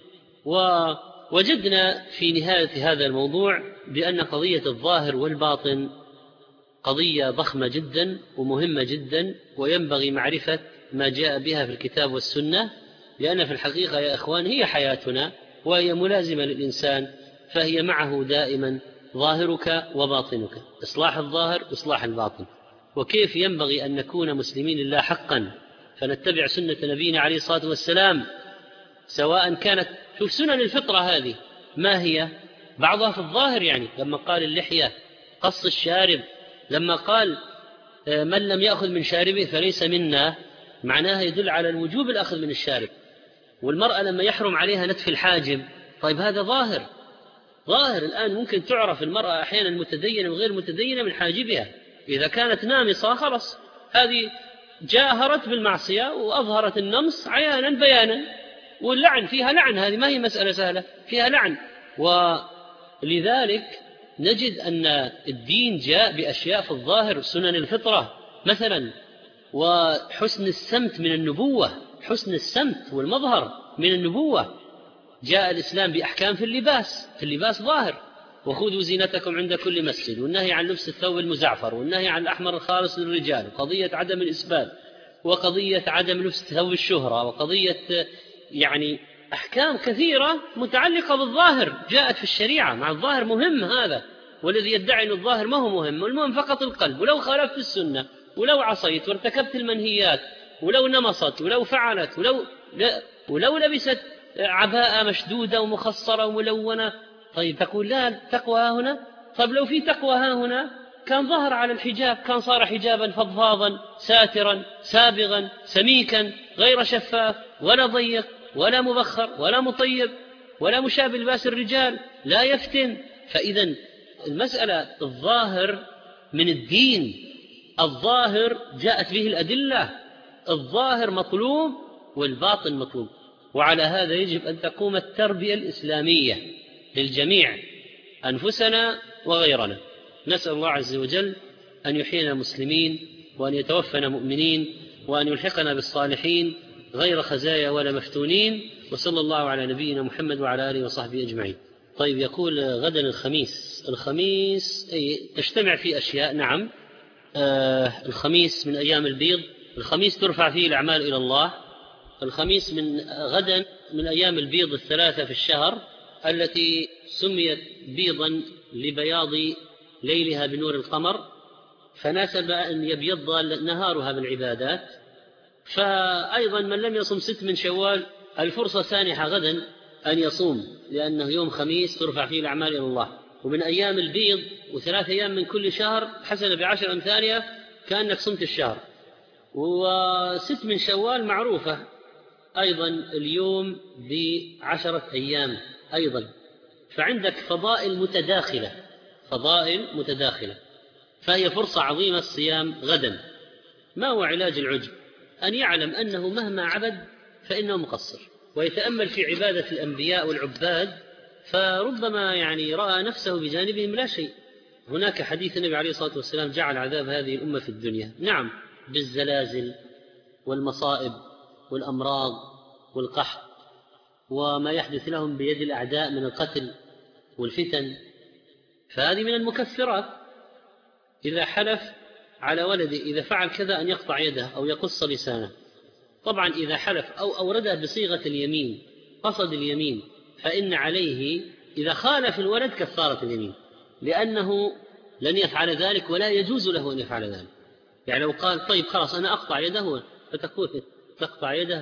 ووجدنا في نهاية هذا الموضوع بأن قضية الظاهر والباطن قضية ضخمة جدا ومهمة جدا، وينبغي معرفة ما جاء بها في الكتاب والسنة، لأن في الحقيقة يا أخوان هي حياتنا وهي ملازمة للإنسان، فهي معه دائما ظاهرك وباطنك، إصلاح الظاهر إصلاح الباطن. وكيف ينبغي أن نكون مسلمين لله حقا فنتبع سنة نبينا عليه الصلاة والسلام، سواء كانت شوف سنن الفطرة هذه ما هي؟ بعضها في الظاهر، يعني لما قال اللحية قص الشارب، لما قال من لم يأخذ من شاربه فليس منا، معناها يدل على الوجوب الأخذ من الشارب. والمرأة لما يحرم عليها نتف الحاجب، طيب هذا ظاهر ظاهر. الآن ممكن تعرف المرأة أحيانا متدينة وغير متدينة من حاجبها. إذا كانت نامصة خلص هذه جاهرت بالمعصية وأظهرت النمص عيانا بيانا، واللعن فيها لعن، هذه ما هي مسألة سهلة، فيها لعن. ولذلك نجد أن الدين جاء بأشياء في الظاهر، سنن الفطرة مثلا، وحسن السمت من النبوة، حسن السمت والمظهر من النبوة. جاء الإسلام بأحكام في اللباس، في اللباس ظاهر، وخذوا زينتكم عند كل مسجد، والنهي عن لبس الثوب المزعفر، والنهي عن الأحمر الخالص للرجال، وقضية عدم الإسبال، وقضية عدم لبس ثوب الشهرة، وقضية يعني أحكام كثيرة متعلقة بالظاهر جاءت في الشريعة. مع الظاهر مهم هذا، والذي يدعي أن الظاهر ما هو مهم، والمهم فقط القلب. ولو خالفت السنة ولو عصيت وارتكبت المنهيات ولو نمصت ولو فعلت ولو, ولو لبست عباءة مشدودة ومخصرة وملونة، طيب تقول لا تقوى ها هنا. طيب لو في تقوى ها هنا كان ظهر على الحجاب، كان صار حجابا فضفاضا ساترا سابغا سميكا غير شفاف ولا ضيق ولا مبخر ولا مطيب ولا مشابه لباس الرجال، لا يفتن. فإذا المسألة الظاهر من الدين، الظاهر جاءت به الأدلة، الظاهر مطلوب والباطن مطلوب. وعلى هذا يجب أن تقوم التربية الإسلامية للجميع، أنفسنا وغيرنا. نسأل الله عز وجل أن يحيينا مسلمين، وأن يتوفنا مؤمنين، وأن يلحقنا بالصالحين غير خزايا ولا مفتونين. وصلى الله على نبينا محمد وعلى آله وصحبه أجمعين. طيب، يقول غدا الخميس. الخميس أي تجتمع فيه أشياء. نعم، آه الخميس من أيام البيض، الخميس ترفع فيه الأعمال إلى الله. الخميس من غدا من أيام البيض الثلاثة في الشهر التي سميت بيضا لبياض ليلها بنور القمر، فناسب أن يبيض نهارها بالعبادات. فأيضا من لم يصم ست من شوال الفرصة سانحة غدا أن يصوم، لأنه يوم خميس ترفع فيه الأعمال إلى الله. ومن أيام البيض وثلاث أيام من كل شهر حسنة بعشر أمثالها كأنك صمت الشهر. وست من شوال معروفة أيضا اليوم بعشرة أيام أيضا، فعندك فضائل متداخلة، فضائل متداخلة، فهي فرصة عظيمة الصيام غدا. ما هو علاج العجب؟ أن يعلم أنه مهما عبد فإنه مقصر، ويتأمل في عبادة الأنبياء والعباد، فربما يعني رأى نفسه بجانبهم لا شيء. هناك حديث النبي عليه الصلاة والسلام جعل عذاب هذه الأمة في الدنيا، نعم، بالزلازل والمصائب والأمراض والقحط وما يحدث لهم بيد الأعداء من القتل والفتن، فهذه من المكفرات. إذا حلف على ولده إذا فعل كذا أن يقطع يده أو يقص لسانه. طبعا إذا حلف أو أوردها بصيغة اليمين، قصد اليمين، فإن عليه إذا خالف الولد كفارة اليمين، لأنه لن يفعل ذلك ولا يجوز له أن يفعل ذلك. يعني لو قال طيب خلاص أنا أقطع يده، فتقول تقطع يده،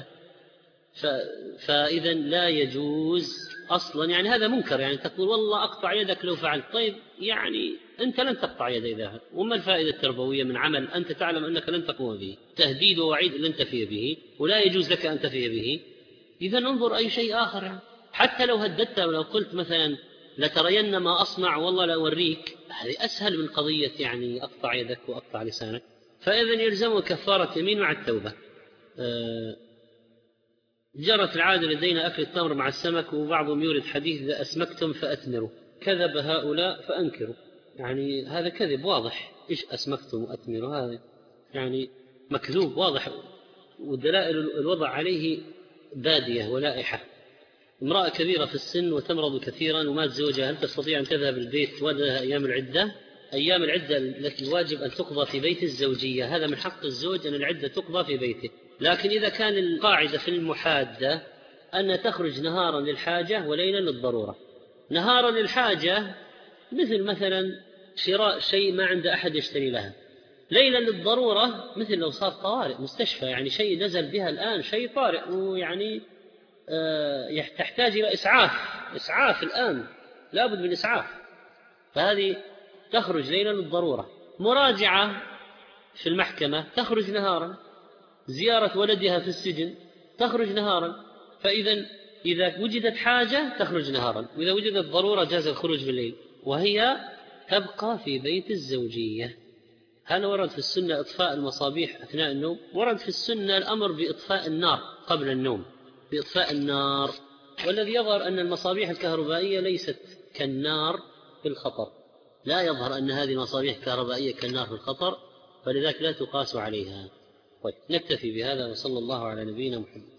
فإذا لا يجوز أصلا، يعني هذا منكر. يعني تقول والله أقطع يدك لو فعلت، طيب يعني أنت لن تقطع يد إذا، وما الفائدة التربوية من عمل أنت تعلم أنك لن تقوم به؟ تهديد ووعيد لن تفي به ولا يجوز لك أن تفي به. إذا انظر أي شيء آخر، يعني حتى لو هددت ولو قلت مثلا لترين ما أصنع والله لا أوريك، هذه أسهل من قضية يعني أقطع يدك وأقطع لسانك. فإذا يلزمه كفارة يمين مع التوبة. أه جرت العادة لدينا أكل التمر مع السمك، وبعضهم يورد حديث إذا أسمكتم فأتمروا، كذب هؤلاء فأنكروا. يعني هذا كذب واضح، إيش أسمكتم وأتمروا؟ هذا يعني مكذوب واضح، ودلائل الوضع عليه بادية ولائحة. امرأة كبيرة في السن وتمرض كثيرا ومات زوجها، هل تستطيع أن تذهب البيت ولدها أيام العدة؟ أيام العدة التي الواجب أن تقضى في بيت الزوجية، هذا من حق الزوج أن العدة تقضى في بيته. لكن إذا كان القاعدة في المحادة أن تخرج نهارا للحاجة وليلا للضرورة. نهارا للحاجة مثل مثلا شراء شيء ما عند أحد يشتري لها، ليلا للضرورة مثل لو صار طوارئ مستشفى، يعني شيء نزل بها الآن شيء طارئ ويعني آه تحتاج إلى إسعاف، إسعاف الآن لابد من إسعاف، فهذه تخرج ليلا للضرورة. مراجعة في المحكمة تخرج نهارا، زيارة ولدها في السجن تخرج نهارا. فإذا إذا وجدت حاجة تخرج نهارا، وإذا وجدت ضرورة جاز الخروج بالليل، وهي تبقى في بيت الزوجية. هل ورد في السنة إطفاء المصابيح أثناء النوم؟ ورد في السنة الأمر بإطفاء النار قبل النوم، بإطفاء النار. والذي يظهر أن المصابيح الكهربائية ليست كالنار في الخطر، لا يظهر أن هذه المصابيح الكهربائية كالنار في الخطر، فلذلك لا تقاس عليها. طيب نكتفي بهذا، وصلى الله على نبينا محمد.